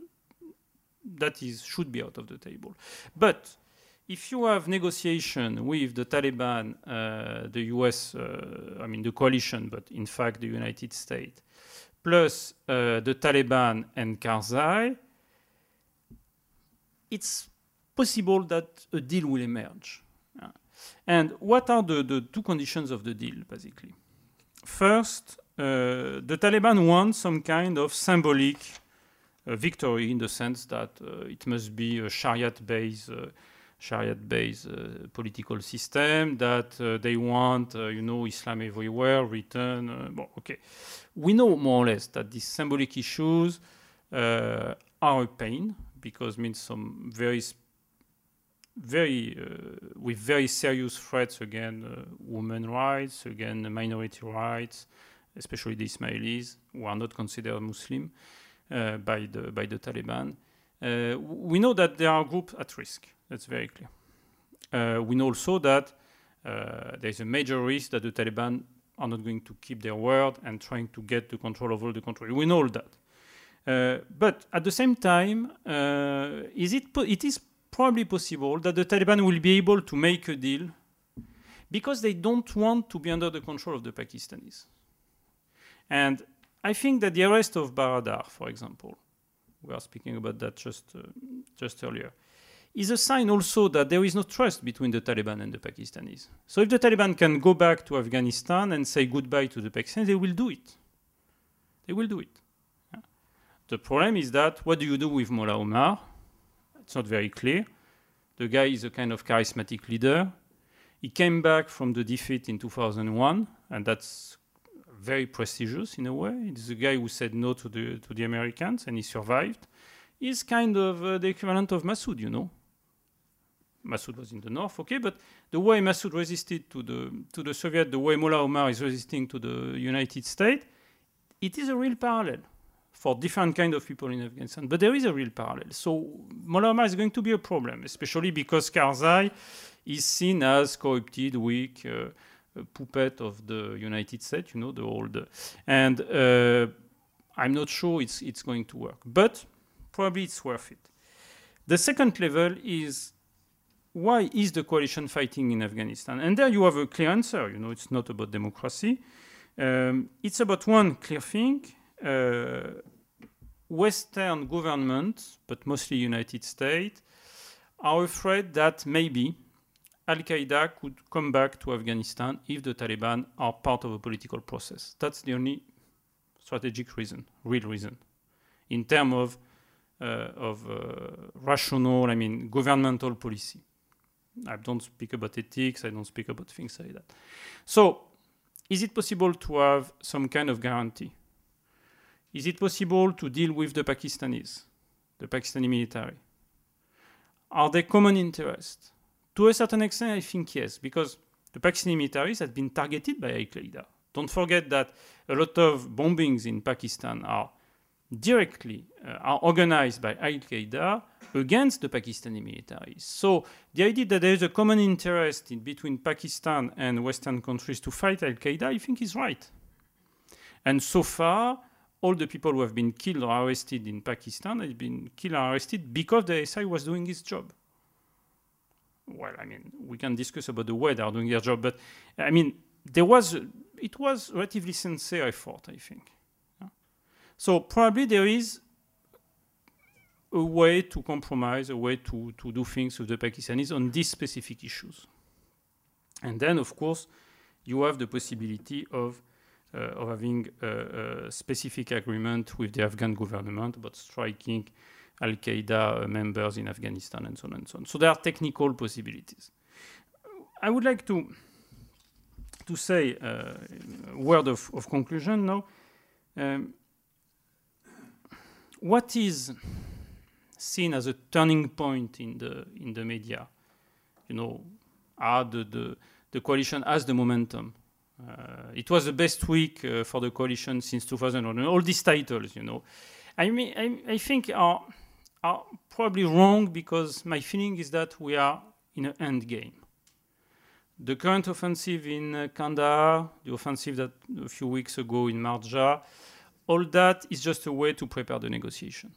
should be out of the table. But if you have negotiation with the Taliban, the US, the coalition, but in fact the United States, plus the Taliban and Karzai, it's possible that a deal will emerge. And what are the two conditions of the deal, basically? First, the Taliban want some kind of symbolic victory in the sense that it must be a Shariat-based political system, that they want, Islam everywhere, return. Okay. We know more or less that these symbolic issues are a pain, because means some with very serious threats against women's rights, against minority rights, especially the Ismailis, who are not considered Muslim by the Taliban. We know that there are groups at risk. That's very clear. We know also that there's a major risk that the Taliban are not going to keep their word and trying to get the control of all the country. We know all that. But at the same time, it is probably possible that the Taliban will be able to make a deal because they don't want to be under the control of the Pakistanis. And I think that the arrest of Baradar, for example, we were speaking about that just earlier, is a sign also that there is no trust between the Taliban and the Pakistanis. So if the Taliban can go back to Afghanistan and say goodbye to the Pakistanis, they will do it. They will do it. Yeah. The problem is that what do you do with Mullah Omar? It's not very clear. The guy is a kind of charismatic leader. He came back from the defeat in 2001, and that's very prestigious in a way. It's a guy who said no to the Americans, and he survived. He's kind of the equivalent of Massoud, you know. Massoud was in the north, okay, but the way Massoud resisted to the Soviet, the way Mullah Omar is resisting to the United States, it is a real parallel for different kind of people in Afghanistan. But there is a real parallel. So Mullah Omar is going to be a problem, especially because Karzai is seen as corrupted, weak, a puppet of the United States, you know, the old. And I'm not sure it's going to work. But probably it's worth it. The second level is, why is the coalition fighting in Afghanistan? And there you have a clear answer. You know, it's not about democracy. It's about one clear thing. Western governments, but mostly United States, are afraid that maybe Al-Qaeda could come back to Afghanistan if the Taliban are part of a political process. That's the only strategic reason, real reason, in terms of rational, governmental policy. I don't speak about ethics, I don't speak about things like that. So, is it possible to have some kind of guarantee? Is it possible to deal with the Pakistanis, the Pakistani military? Are there common interests? To a certain extent, I think yes, because the Pakistani militaries have been targeted by Al-Qaeda. Don't forget that a lot of bombings in Pakistan are directly are organized by Al-Qaeda against the Pakistani militaries. So the idea that there is a common interest between Pakistan and Western countries to fight Al-Qaeda, I think is right. And so far, all the people who have been killed or arrested in Pakistan have been killed or arrested because the ISI was doing its job. Well, we can discuss about the way they are doing their job, but it was relatively sincere effort, I think. So probably there is a way to compromise, a way to do things with the Pakistanis on these specific issues. And then, of course, you have the possibility of having a specific agreement with the Afghan government about striking Al-Qaeda members in Afghanistan and so on and so on. So there are technical possibilities. I would like to say a word of conclusion now. What is seen as a turning point in the media, the coalition has the momentum. It was the best week for the coalition since 2001. All these titles, I think are probably wrong, because my feeling is that we are in an end game. The current offensive in Kandahar, the offensive that a few weeks ago in Marja, all that is just a way to prepare the negotiation.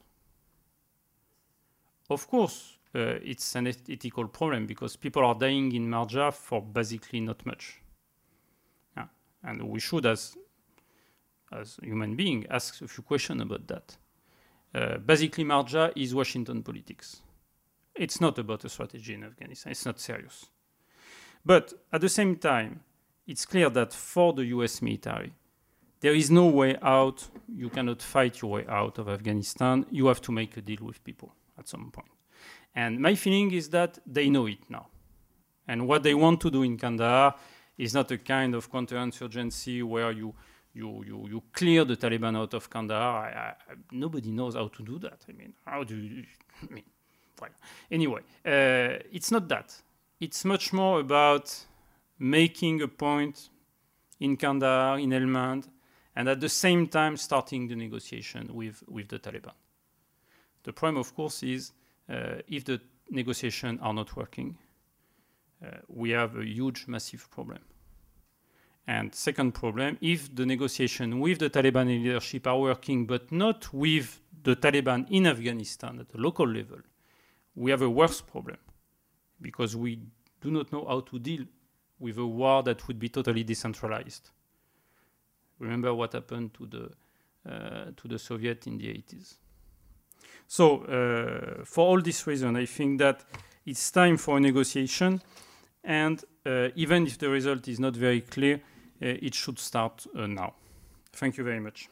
Of course, it's an ethical problem, because people are dying in Marja for basically not much. Yeah. And we should, as human beings, ask a few questions about that. Basically, Marja is Washington politics. It's not about a strategy in Afghanistan. It's not serious. But at the same time, it's clear that for the US military, there is no way out. You cannot fight your way out of Afghanistan. You have to make a deal with people at some point. And my feeling is that they know it now. And what they want to do in Kandahar is not a kind of counterinsurgency where you clear the Taliban out of Kandahar. Nobody knows how to do that. How do you... well, anyway, it's not that. It's much more about making a point in Kandahar, in Helmand, and at the same time starting the negotiation with the Taliban. The problem, of course, is if the negotiations are not working, we have a huge, massive problem. And second problem, if the negotiation with the Taliban leadership are working, but not with the Taliban in Afghanistan at the local level, we have a worse problem because we do not know how to deal with a war that would be totally decentralized. Remember what happened to the Soviet in the 80s. So for all this reason, I think that it's time for a negotiation, and even if the result is not very clear, it should start now. Thank you very much.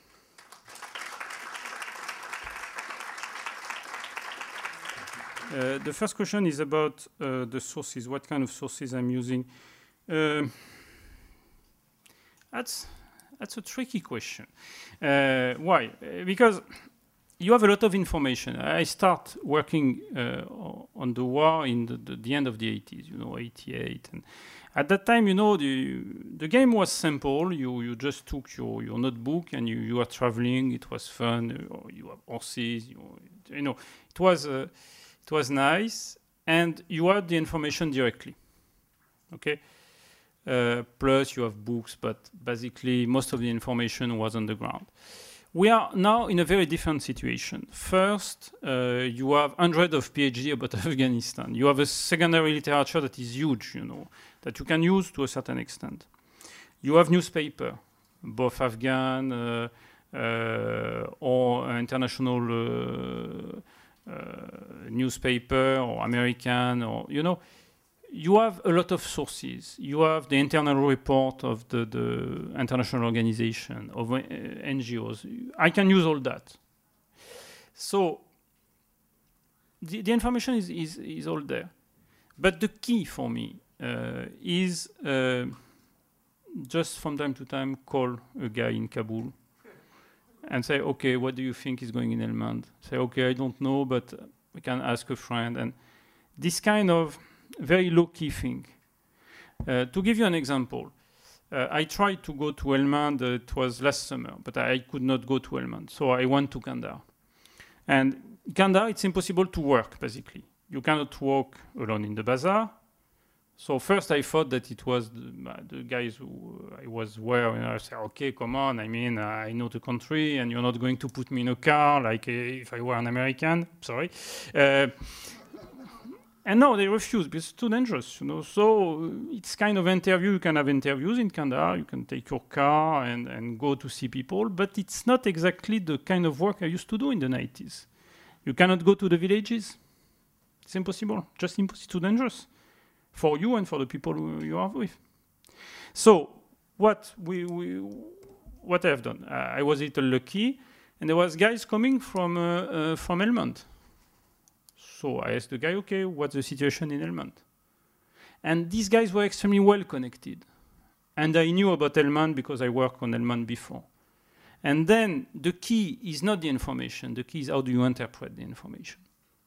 The first question is about the sources, what kind of sources I'm using. That's a tricky question. Why? Because you have a lot of information. I start working on the war in the end of the 80s, 88. And at that time, the game was simple. You just took your notebook and you were traveling. It was fun. You have horses. It was nice. And you had the information directly. Okay? Plus, you have books, but basically, most of the information was on the ground. We are now in a very different situation. First, you have hundreds of PhD about Afghanistan. You have a secondary literature that is huge, that you can use to a certain extent. You have newspaper, both Afghan or international newspaper or American, or you have a lot of sources. You have the internal report of the international organization, of NGOs. I can use all that. So the information is all there. But the key for me is just from time to time call a guy in Kabul and say, okay, what do you think is going in Helmand? Say, okay, I don't know, but we can ask a friend. And this kind of very low-key thing. To give you an example, I tried to go to Helmand, it was last summer, but I could not go to Helmand, so I went to Kandahar. And Kandahar, it's impossible to work, basically. You cannot walk alone in the bazaar. So first I thought that it was the guys who I was where, I said, okay, come on, I mean, I know the country, and you're not going to put me in a car like if I were an American, sorry. And no, they refuse because it's too dangerous, So it's kind of interview. You can have interviews in Kandahar. You can take your car and go to see people. But it's not exactly the kind of work I used to do in the 90s. You cannot go to the villages. It's impossible. Just impossible. It's too dangerous for you and for the people who you are with. So what I have done, I was a little lucky, and there was guys coming from Helmand. So I asked the guy, okay, what's the situation in Helmand? And these guys were extremely well connected. And I knew about Helmand because I worked on Helmand before. And then the key is not the information. The key is how do you interpret the information?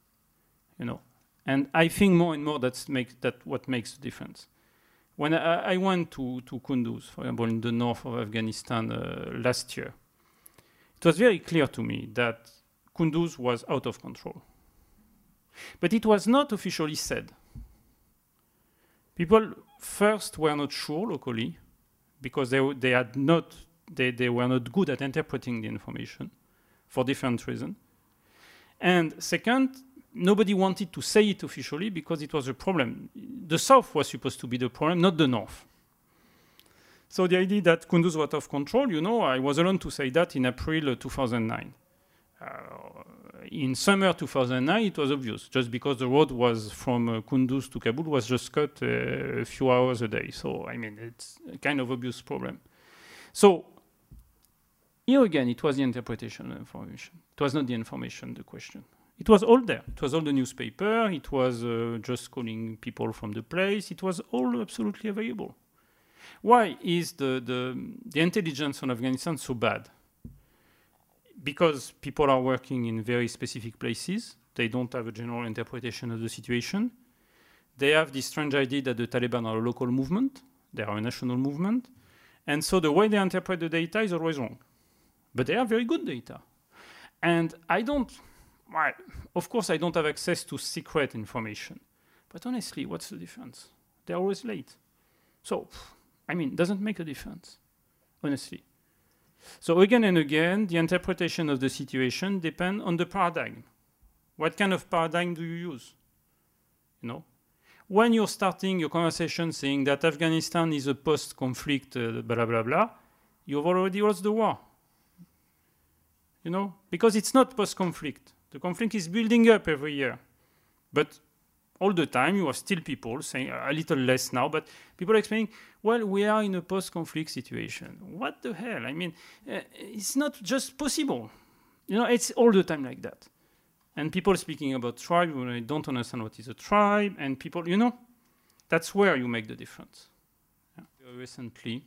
And I think more and more that's what makes the difference. When I went to Kunduz, for example, in the north of Afghanistan last year, it was very clear to me that Kunduz was out of control. But it was not officially said. People first were not sure locally because they were not good at interpreting the information for different reasons. And second, nobody wanted to say it officially because it was a problem. The south was supposed to be the problem, not the north. So the idea that Kunduz was out of control, I was alone to say that in April 2009. In summer 2009, it was obvious, just because the road was from Kunduz to Kabul was just cut a few hours a day. So, I mean, it's a kind of obvious problem. So, here again, it was the interpretation of information. It was not the information, the question. It was all there. It was all the newspaper. It was just calling people from the place. It was all absolutely available. Why is the intelligence on Afghanistan so bad? Because people are working in very specific places. They don't have a general interpretation of the situation. They have this strange idea that the Taliban are a local movement. They are a national movement. And so the way they interpret the data is always wrong. But they have very good data. And of course, I don't have access to secret information. But honestly, what's the difference? They're always late. So, I mean, doesn't make a difference, honestly. So again and again, the interpretation of the situation depends on the paradigm. What kind of paradigm do you use? You know, when you're starting your conversation saying that Afghanistan is a post-conflict, blah, blah, blah, you've already lost the war. You know, because it's not post-conflict. The conflict is building up every year. But all the time, you have still people saying, a little less now, but people explaining, well, we are in a post-conflict situation. What the hell? I mean, it's not just possible. You know, it's all the time like that. And people speaking about tribe when they don't understand what is a tribe, and people, you know, that's where you make the difference. Yeah. Recently,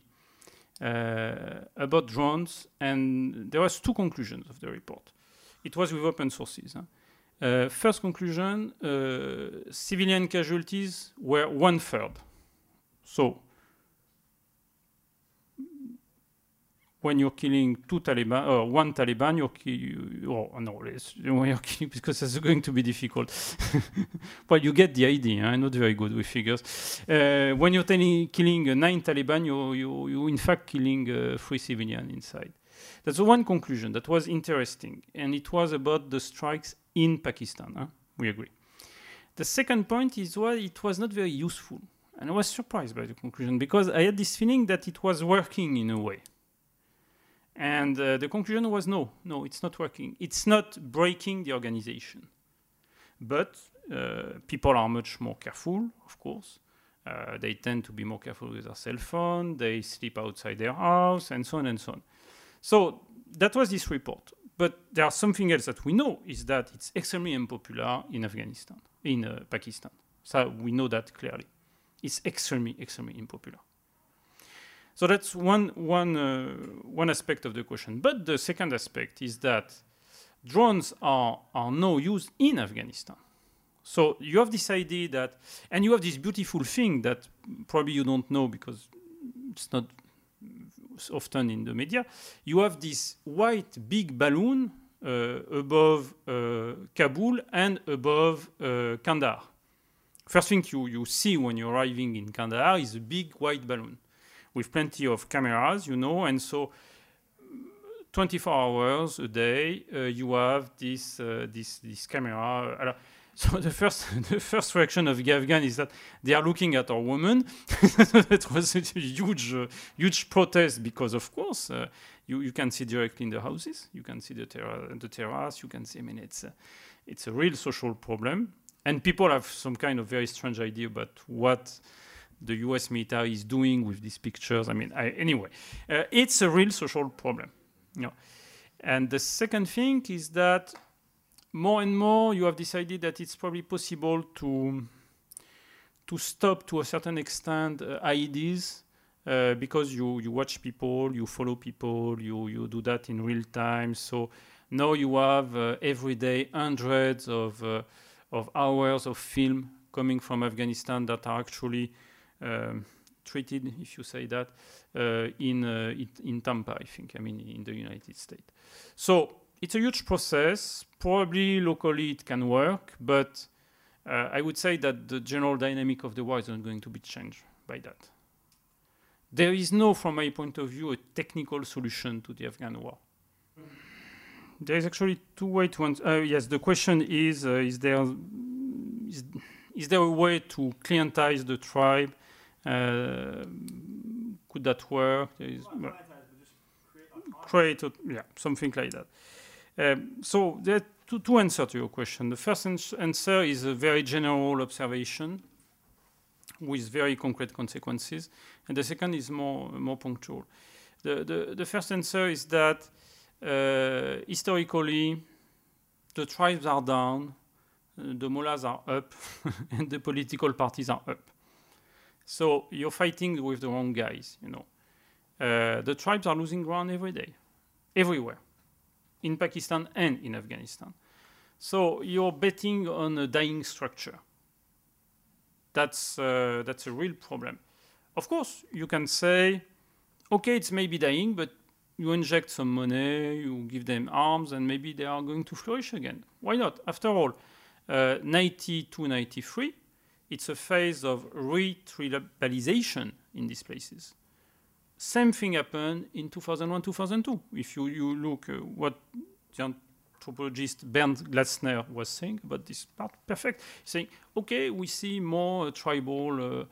about drones, and there was 2 conclusions of the report. It was with open sources. First conclusion, civilian casualties were 1/3. So, when you're killing 2 Taliban, or 1 Taliban, you're killing, because that's going to be difficult. Well, you get the idea. I'm not very good with figures. When you're killing 9 Taliban, you're in fact killing 3 civilians inside. That's one conclusion that was interesting, and it was about the strikes in Pakistan. We agree. The second point is why it was not very useful. And I was surprised by the conclusion, because I had this feeling that it was working in a way. And the conclusion was no, it's not working. It's not breaking the organization. But people are much more careful, of course. They tend to be more careful with their cell phone. They sleep outside their house, and so on and so on. So that was this report. But there's something else that we know, is that it's extremely unpopular in Afghanistan, in Pakistan. So we know that clearly. It's extremely, extremely unpopular. So that's one aspect of the question. But the second aspect is that drones are now used in Afghanistan. So you have this idea that, and you have this beautiful thing that probably you don't know because it's not often in the media. You have this white big balloon above Kabul and above Kandahar. First thing you see when you're arriving in Kandahar is a big white balloon with plenty of cameras, you know, and so 24 hours a day you have this camera. So the first reaction of the Afghan is that they are looking at our women. It was a huge protest because, of course, you can see directly in the houses. You can see the terrace. You can see. I mean, it's a real social problem, and people have some kind of very strange idea about what the U.S. military is doing with these pictures. I mean, anyway, it's a real social problem. You know. And the second thing is that more and more you have decided that it's probably possible to stop to a certain extent IEDs because you watch people, you follow people, you do that in real time. So now you have every day hundreds of hours of film coming from Afghanistan that are actually treated, if you say that, in Tampa, I think, I mean, in the United States. So it's a huge process. Probably locally it can work, but I would say that the general dynamic of the war is not going to be changed by that. There is no, from my point of view, a technical solution to the Afghan war. There is actually 2 ways to answer. Yes, the question is there a way to clientize the tribe? Could that work? Create something like that. So there are two answers to your question. The first answer is a very general observation with very concrete consequences, and the second is more punctual. The first answer is that historically the tribes are down, the mullahs are up, and the political parties are up. So you're fighting with the wrong guys, you know. The tribes are losing ground every day, everywhere, in Pakistan and in Afghanistan. So you're betting on a dying structure. That's a real problem. Of course, you can say, okay, it's maybe dying, but you inject some money, you give them arms, and maybe they are going to flourish again. Why not? After all, 92, 93, it's a phase of re-tribalization in these places. Same thing happened in 2001, 2002. If you look what the anthropologist Bernd Glassner was saying about this part, perfect. He's saying, okay, we see more tribal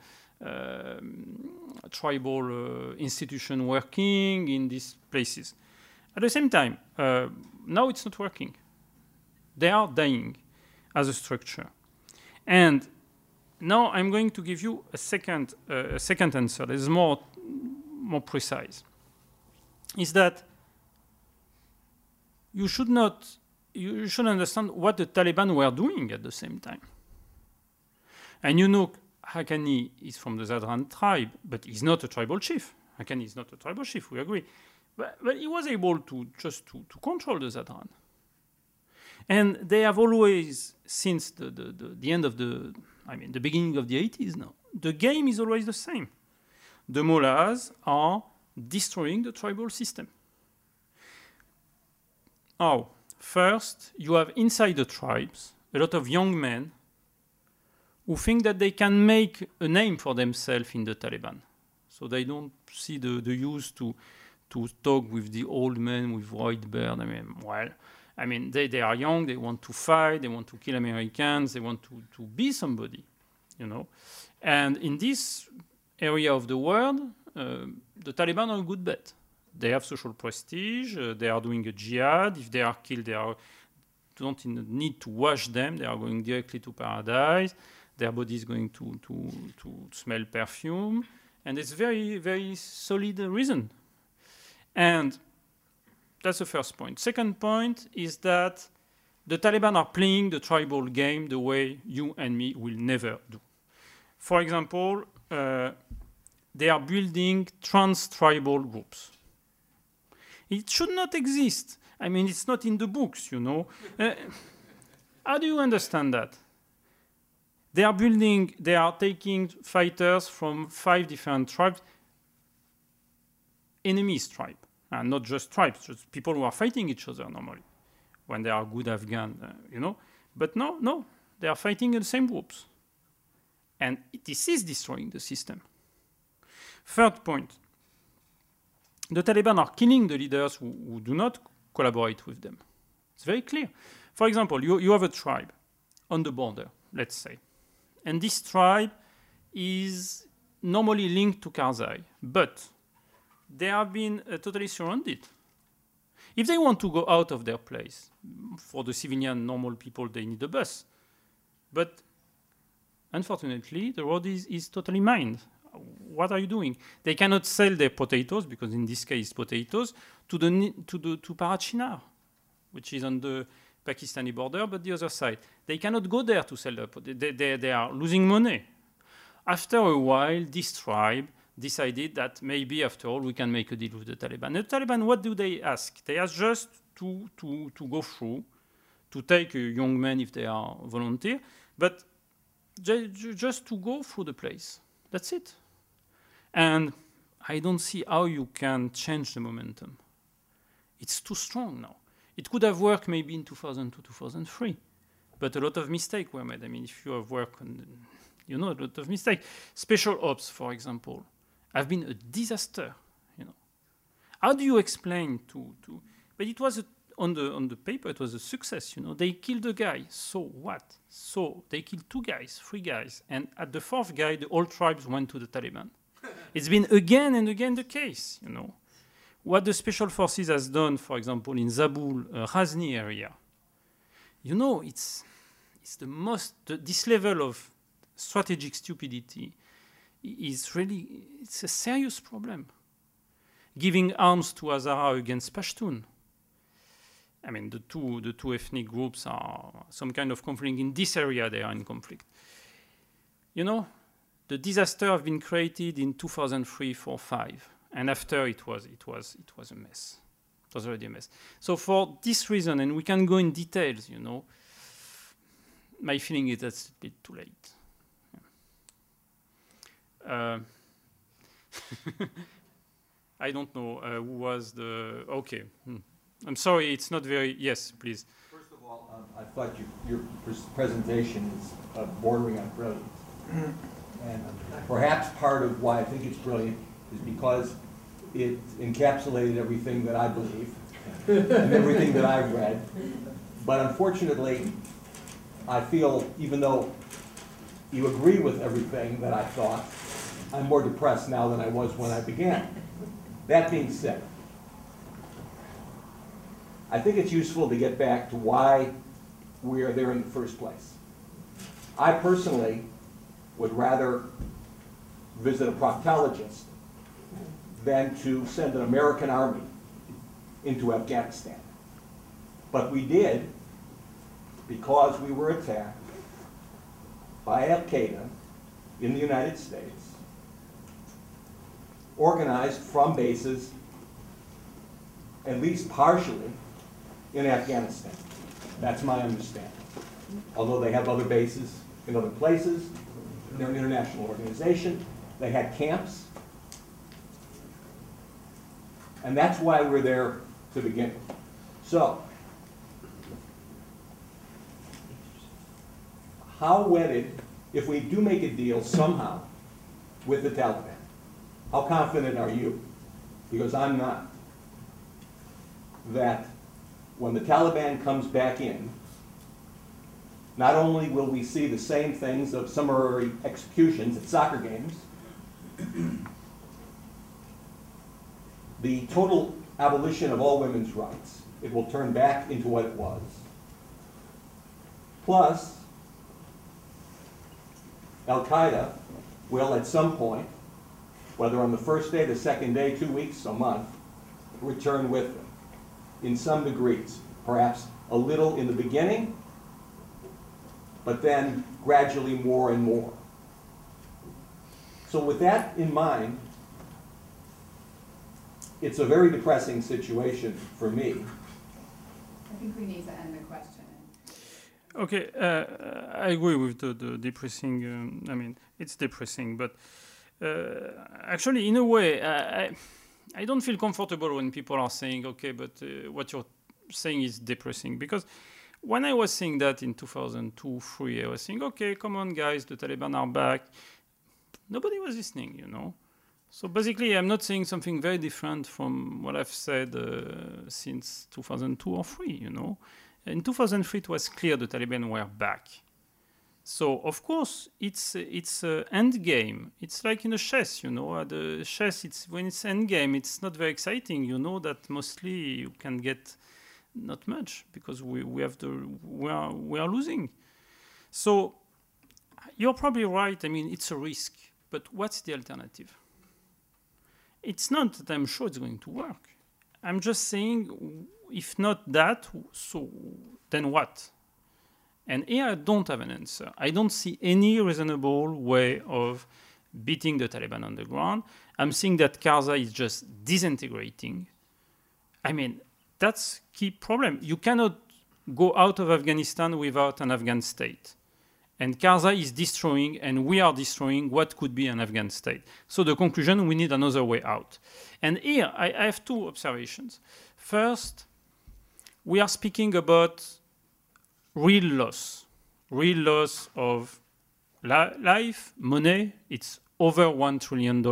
institution working in these places. At the same time, now it's not working. They are dying as a structure. And now I'm going to give you a second answer that is more precise. Is that you should understand what the Taliban were doing at the same time. And you know, Haqqani is from the Zadran tribe, but he's not a tribal chief. Haqqani is not a tribal chief, we agree. But he was able to just to control the Zadran. And they have always, since the end of the beginning of the 80s now, the game is always the same. The mullahs are destroying the tribal system. How? First, you have inside the tribes a lot of young men who think that they can make a name for themselves in the Taliban. So they don't see the use to talk with the old men with white beard. They are young, they want to fight, they want to kill Americans, they want to be somebody, you know. And in this area of the world, the Taliban are a good bet. They have social prestige, they are doing a jihad. If they are killed, they don't need to wash them, they are going directly to paradise. Their body is going to smell perfume. And it's very, very solid reason. And that's the first point. Second point is that the Taliban are playing the tribal game the way you and me will never do. For example, they are building trans-tribal groups. It should not exist. I mean, it's not in the books, you know. How do you understand that? They are taking fighters from 5 different tribes, enemies tribe, and not just tribes, just people who are fighting each other normally, when they are good Afghan, you know. But no, they are fighting in the same groups. And this is destroying the system. Third point, the Taliban are killing the leaders who do not collaborate with them. It's very clear. For example, you have a tribe on the border, let's say. And this tribe is normally linked to Karzai, but they have been totally surrounded. If they want to go out of their place, for the civilian, normal people, they need a bus. But unfortunately, the road is totally mined. What are you doing? They cannot sell their potatoes, because in this case, potatoes, to Parachinar, which is on the Pakistani border, but the other side. They cannot go there to sell their potatoes. They are losing money. After a while, this tribe decided that maybe, after all, we can make a deal with the Taliban. The Taliban, what do they ask? They ask just to go through, to take a young man if they are volunteer, but just to go through the place. That's it. And I don't see how you can change the momentum. It's too strong now. It could have worked maybe in 2002, 2003, but a lot of mistakes were made. I mean, if you have worked on, you know, a lot of mistakes. Special ops, for example, have been a disaster, you know. How do you explain but it was on the paper, it was a success, you know. They killed a guy, so what? So they killed 2 guys, 3 guys, and at the 4th guy, the whole tribes went to the Taliban. It's been again and again the case, you know. What the special forces has done, for example, in Zabul, Ghazni area, you know, it's this level of strategic stupidity is really, it's a serious problem. Giving arms to Hazara against Pashtun. I mean, the two ethnic groups are some kind of conflict. In this area, they are in conflict. You know, the disaster have been created in 2003, 4, 5. And after it was a mess. It was already a mess. So for this reason, and we can go in details, you know, my feeling is that's a bit too late. Yeah. I don't know who was the, okay. I'm sorry, it's not very, yes, please. First of all, I thought your presentation is bordering on brilliant. And perhaps part of why I think it's brilliant is because it encapsulated everything that I believe and everything that I've read. But unfortunately, I feel, even though you agree with everything that I thought, I'm more depressed now than I was when I began. That being said, I think it's useful to get back to why we are there in the first place. I personally would rather visit a proctologist than to send an American army into Afghanistan. But we did because we were attacked by Al-Qaeda in the United States, organized from bases, at least partially, in Afghanistan. That's my understanding. Although they have other bases in other places, they're an international organization, they had camps, and that's why we're there to begin with. So, how wedded, if we do make a deal somehow with the Taliban, how confident are you, because I'm not, that when the Taliban comes back in, not only will we see the same things of summary executions at soccer games, the total abolition of all women's rights, it will turn back into what it was. Plus, Al-Qaeda will at some point, whether on the first day, the second day, 2 weeks, a month, return with them in some degrees, perhaps a little in the beginning, but then gradually more and more. So with that in mind, it's a very depressing situation for me. I think we need to end the question. Okay, I agree with the depressing. I mean, it's depressing, but actually, in a way, I don't feel comfortable when people are saying, okay, but what you're saying is depressing. Because when I was saying that in 2002-03, I was saying, okay, come on, guys, the Taliban are back. Nobody was listening, you know. So basically, I'm not saying something very different from what I've said since 2002 or 3, you know. In 2003, it was clear the Taliban were back. So, of course, it's an end game. It's like in a chess, you know. At the chess, when it's end game, it's not very exciting. You know that mostly you can get not much because we are losing. So, you're probably right. I mean, it's a risk. But what's the alternative? It's not that I'm sure it's going to work. I'm just saying, if not that, so then what? And here I don't have an answer. I don't see any reasonable way of beating the Taliban on the ground. I'm seeing that Karzai is just disintegrating. I mean, that's key problem. You cannot go out of Afghanistan without an Afghan state. And Karzai is destroying, and we are destroying what could be an Afghan state. So the conclusion, we need another way out. And here I have two observations. First, we are speaking about real loss of life, money. It's over $1 trillion.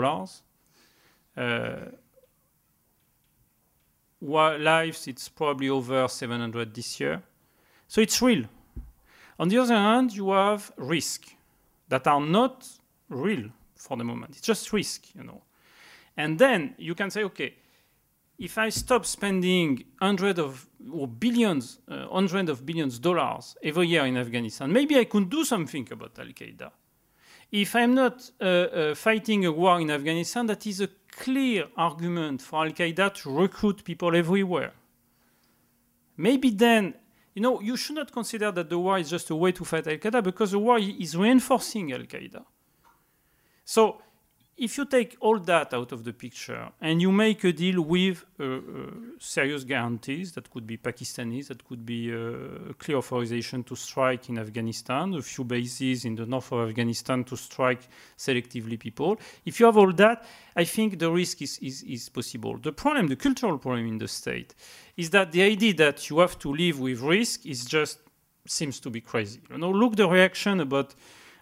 Lives, it's probably over 700 this year. So it's real. On the other hand, you have risk that are not real for the moment. It's just risk, you know. And then you can say, okay, if I stop spending hundreds of billions dollars every year in Afghanistan, maybe I could do something about Al-Qaeda. If I'm not fighting a war in Afghanistan, that is a clear argument for Al-Qaeda to recruit people everywhere. Maybe then, you know, you should not consider that the war is just a way to fight Al-Qaeda because the war is reinforcing Al-Qaeda. So if you take all that out of the picture and you make a deal with serious guarantees, that could be Pakistanis, that could be a clear authorization to strike in Afghanistan, a few bases in the north of Afghanistan to strike selectively people. If you have all that, I think the risk is possible. The problem, the cultural problem in the state, is that the idea that you have to live with risk is just seems to be crazy. You know, look the reaction about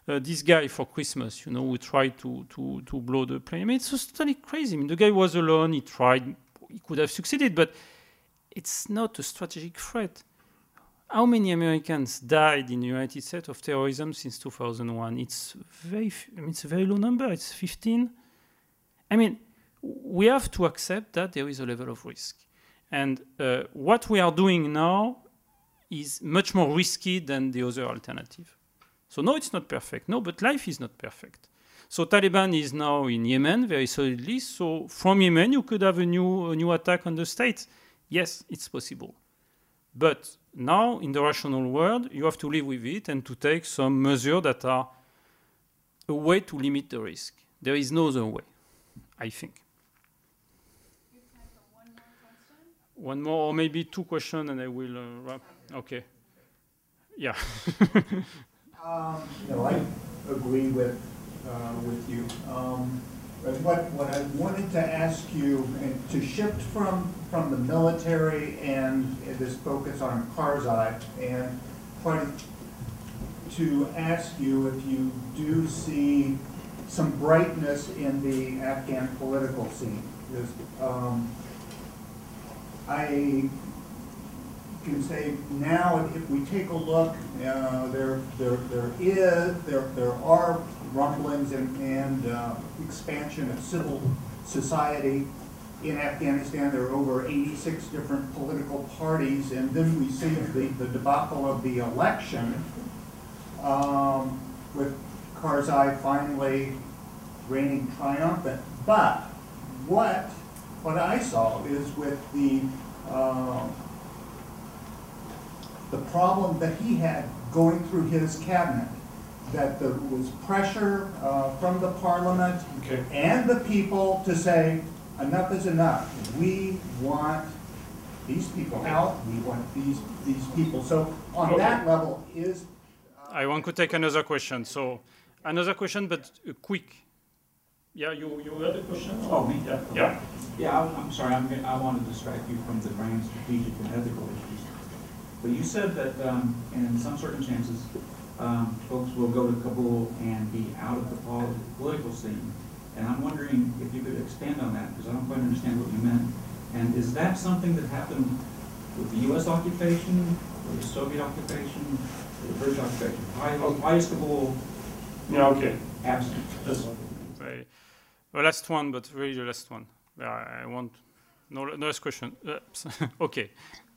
this guy for Christmas, you know, who tried to blow the plane. I mean, it's just totally crazy. I mean, the guy was alone. He tried. He could have succeeded, but it's not a strategic threat. How many Americans died in the United States of terrorism since 2001? It's it's a very low number. It's 15. I mean, we have to accept that there is a level of risk. And what we are doing now is much more risky than the other alternative. So no, it's not perfect. No, but life is not perfect. So Taliban is now in Yemen very solidly. So from Yemen, you could have a new attack on the States. Yes, it's possible. But now, in the rational world, you have to live with it and to take some measures that are a way to limit the risk. There is no other way, I think. We have time for one more question. One more, or maybe two questions, and I will wrap. Okay. Yeah. No, I agree with you. But what I wanted to ask you, and to shift from the military and this focus on Karzai, and try to ask you if you do see some brightness in the Afghan political scene. Because I can say now, if we take a look, there are rumblings and expansion of civil society in Afghanistan. There are over 86 different political parties, and then we see the debacle of the election with Karzai finally reigning triumphant. But what I saw is with the problem that he had going through his cabinet, that there was pressure from the parliament and the people to say, enough is enough. We want these people out. We want these people. So on that level is... I want to take another question. So another question, but quick. Yeah, you had a question? Oh, me? Yeah. Yeah, I'm sorry. I want to distract you from the grand strategic and ethical issues. But you said that in some circumstances, folks will go to Kabul and be out of the political scene. And I'm wondering if you could expand on that, because I don't quite understand what you meant. And is that something that happened with the U.S. occupation, or the Soviet occupation, or the British occupation? Why is Kabul absent? The last one, but really the last one. I want no last question. Okay.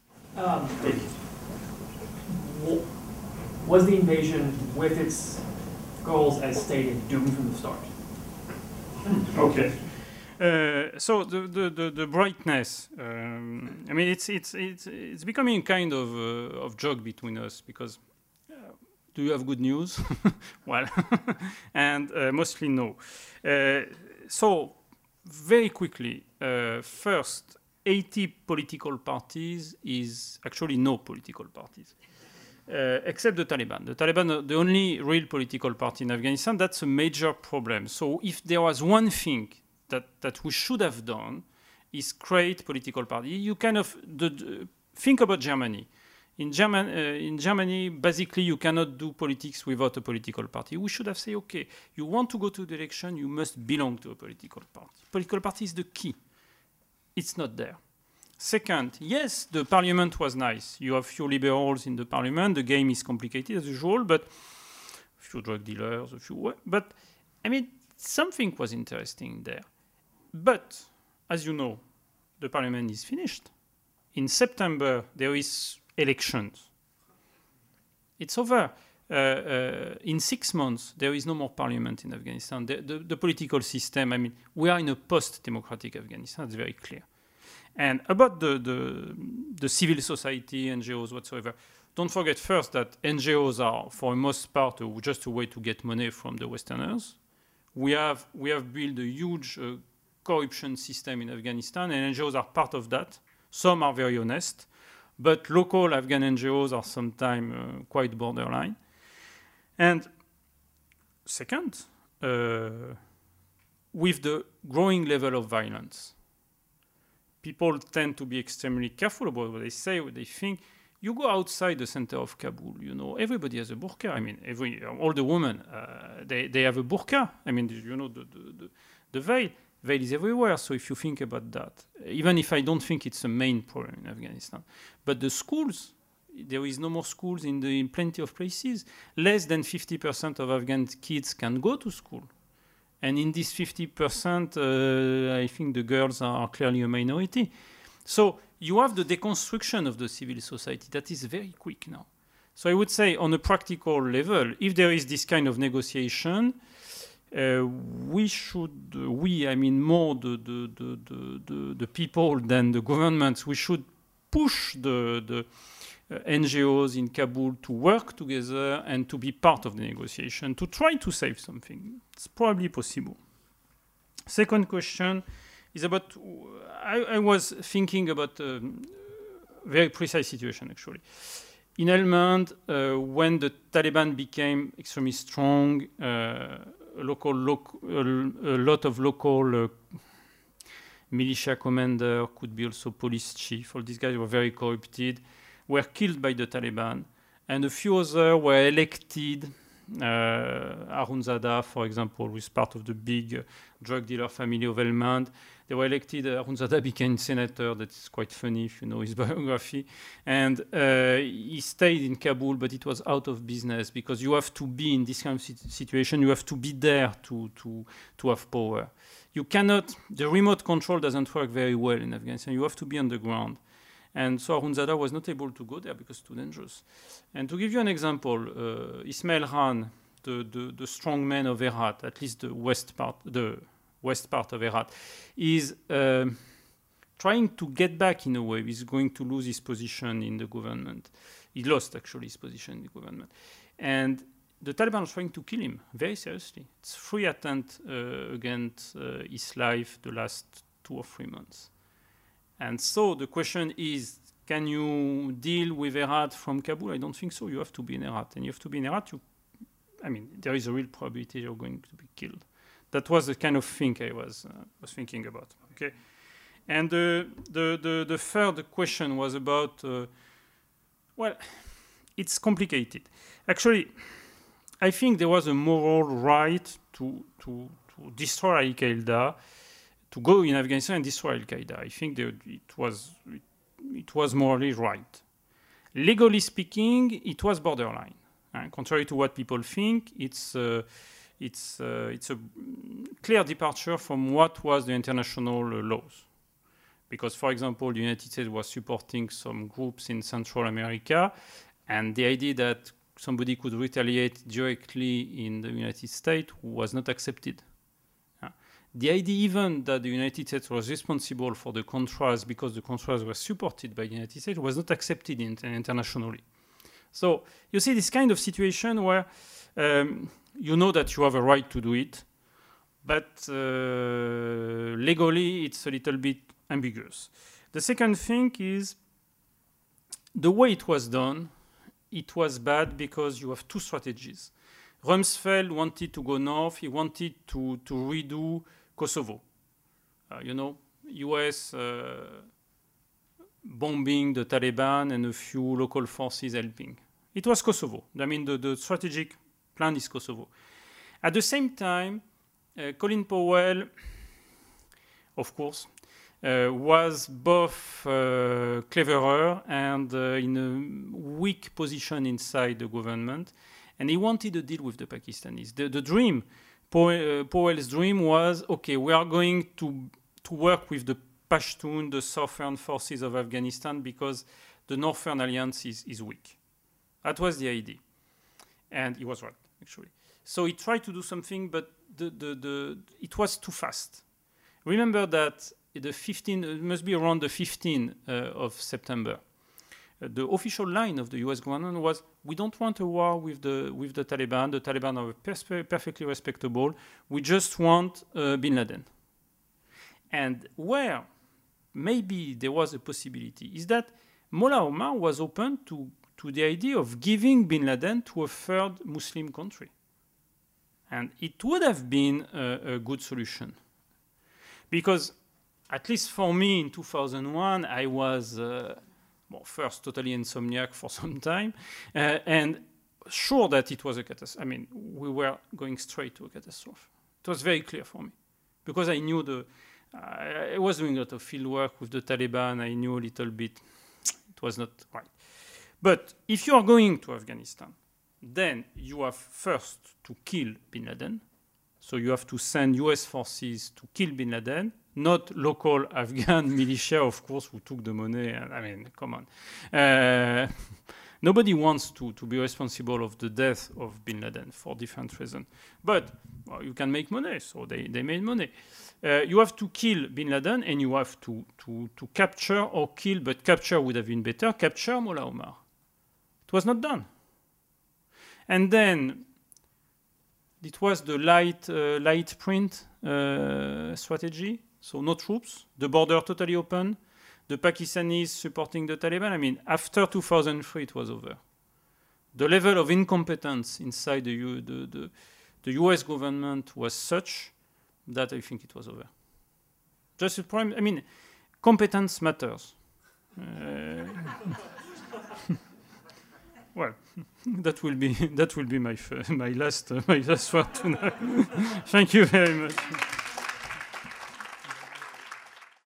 Was the invasion, with its goals as stated, doomed from the start? Okay. So the brightness. I mean, it's becoming kind of joke between us, because do you have good news? Well, and mostly no. So very quickly, first, 80 political parties is actually no political parties. Except the Taliban. The Taliban, the only real political party in Afghanistan. That's a major problem. So if there was one thing that we should have done, is create political party. You kind of think about Germany. In Germany, basically, you cannot do politics without a political party. We should have said, okay, you want to go to the election, you must belong to a political party. Political party is the key. It's not there. Second, yes, the parliament was nice. You have few liberals in the parliament. The game is complicated as usual, but a few drug dealers, but I mean, something was interesting there. But as you know, the parliament is finished. In September, there is elections. It's over. In 6 months, there is no more parliament in Afghanistan. The political system, I mean, we are in a post-democratic Afghanistan. It's very clear. And about the civil society, NGOs, whatsoever, don't forget first that NGOs are, for the most part, just a way to get money from the Westerners. We have built a huge corruption system in Afghanistan, and NGOs are part of that. Some are very honest, but local Afghan NGOs are sometimes quite borderline. And second, with the growing level of violence, people tend to be extremely careful about what they say, what they think. you go outside the center of Kabul, everybody has a burqa. I mean, all the women, they have a burqa. I mean, the veil. Veil is everywhere. So if you think about that, even if I don't think it's the main problem in Afghanistan, but the schools, there is no more schools in plenty of places. Less than 50% of Afghan kids can go to school. And in this 50%, I think the girls are clearly a minority. So you have the deconstruction of the civil society that is very quick now. So I would say on a practical level, if there is this kind of negotiation, I mean more the people than the governments, we should push the NGOs in Kabul to work together and to be part of the negotiation, to try to save something. It's probably possible. Second question is about, I was thinking about a very precise situation, actually. In Helmand, when the Taliban became extremely strong, a lot of local militia commander, could be also police chief, all these guys were very corrupted, were killed by the Taliban, and a few others were elected. Arunzada, for example, who is part of the big drug dealer family of Helmand. They were elected. Arunzada became senator. That's quite funny if you know his biography. And he stayed in Kabul, but it was out of business because you have to be in this kind of situation. You have to be there to have power. You cannot. The remote control doesn't work very well in Afghanistan. You have to be on the ground. And so Arunzada was not able to go there because it's too dangerous. And to give you an example, Ismail Khan, the strong man of Herat, at least the west part of Herat, is trying to get back in a way. He's going to lose his position in the government. He lost, actually, his position in the government. And the Taliban was trying to kill him very seriously. It's 3 attempts against his life the last 2 or 3 months. And so the question is, can you deal with Herat from Kabul? I don't think so. You have to be in Herat. And you have to be in Herat, there is a real probability you're going to be killed. That was the kind of thing I was thinking about. Okay, and the third question was about, well, it's complicated. Actually, I think there was a moral right to destroy Al-Qaeda, to go in Afghanistan and destroy Al-Qaeda. I think it was morally right. Legally speaking, it was borderline. Contrary to what people think, it's a clear departure from what was the international laws. Because, for example, the United States was supporting some groups in Central America, and the idea that somebody could retaliate directly in the United States was not accepted. The idea even that the United States was responsible for the Contras because the Contras were supported by the United States was not accepted internationally. So you see this kind of situation where you know that you have a right to do it, but legally it's a little bit ambiguous. The second thing is the way it was done, it was bad because you have 2 strategies. Rumsfeld wanted to go north. He wanted to redo Kosovo. US bombing the Taliban and a few local forces helping. It was Kosovo. I mean, the strategic plan is Kosovo. At the same time, Colin Powell, of course, was both cleverer and in a weak position inside the government. And he wanted a deal with the Pakistanis. The dream, Powell's dream was, okay, we are going to work with the Pashtun, the southern forces of Afghanistan, because the northern alliance is weak. That was the idea. And he was right, actually. So he tried to do something, but it was too fast. Remember that it must be around the 15th of September. The official line of the U.S. government was, we don't want a war with the Taliban. The Taliban are perfectly respectable. We just want bin Laden. And where maybe there was a possibility is that Mullah Omar was open to the idea of giving bin Laden to a third Muslim country. And it would have been a good solution. Because, at least for me in 2001, I was well, first totally insomniac for some time, and sure that it was a catastrophe. I mean, we were going straight to a catastrophe. It was very clear for me, because I knew I was doing a lot of field work with the Taliban. I knew a little bit. It was not right. But if you are going to Afghanistan, then you have first to kill bin Laden. So you have to send US forces to kill bin Laden, not local Afghan militia, of course, who took the money. I mean, come on. Nobody wants to be responsible of the death of bin Laden for different reasons. But well, you can make money, so they made money. You have to kill bin Laden, and you have to capture or kill, but capture would have been better, capture Mullah Omar. It was not done. And then it was the light print strategy, so no troops, the border totally open, the Pakistanis supporting the Taliban. I mean, after 2003, it was over. The level of incompetence inside the US government was such that I think it was over. Just a problem. I mean, competence matters. Well, that will be my last word tonight. Thank you very much.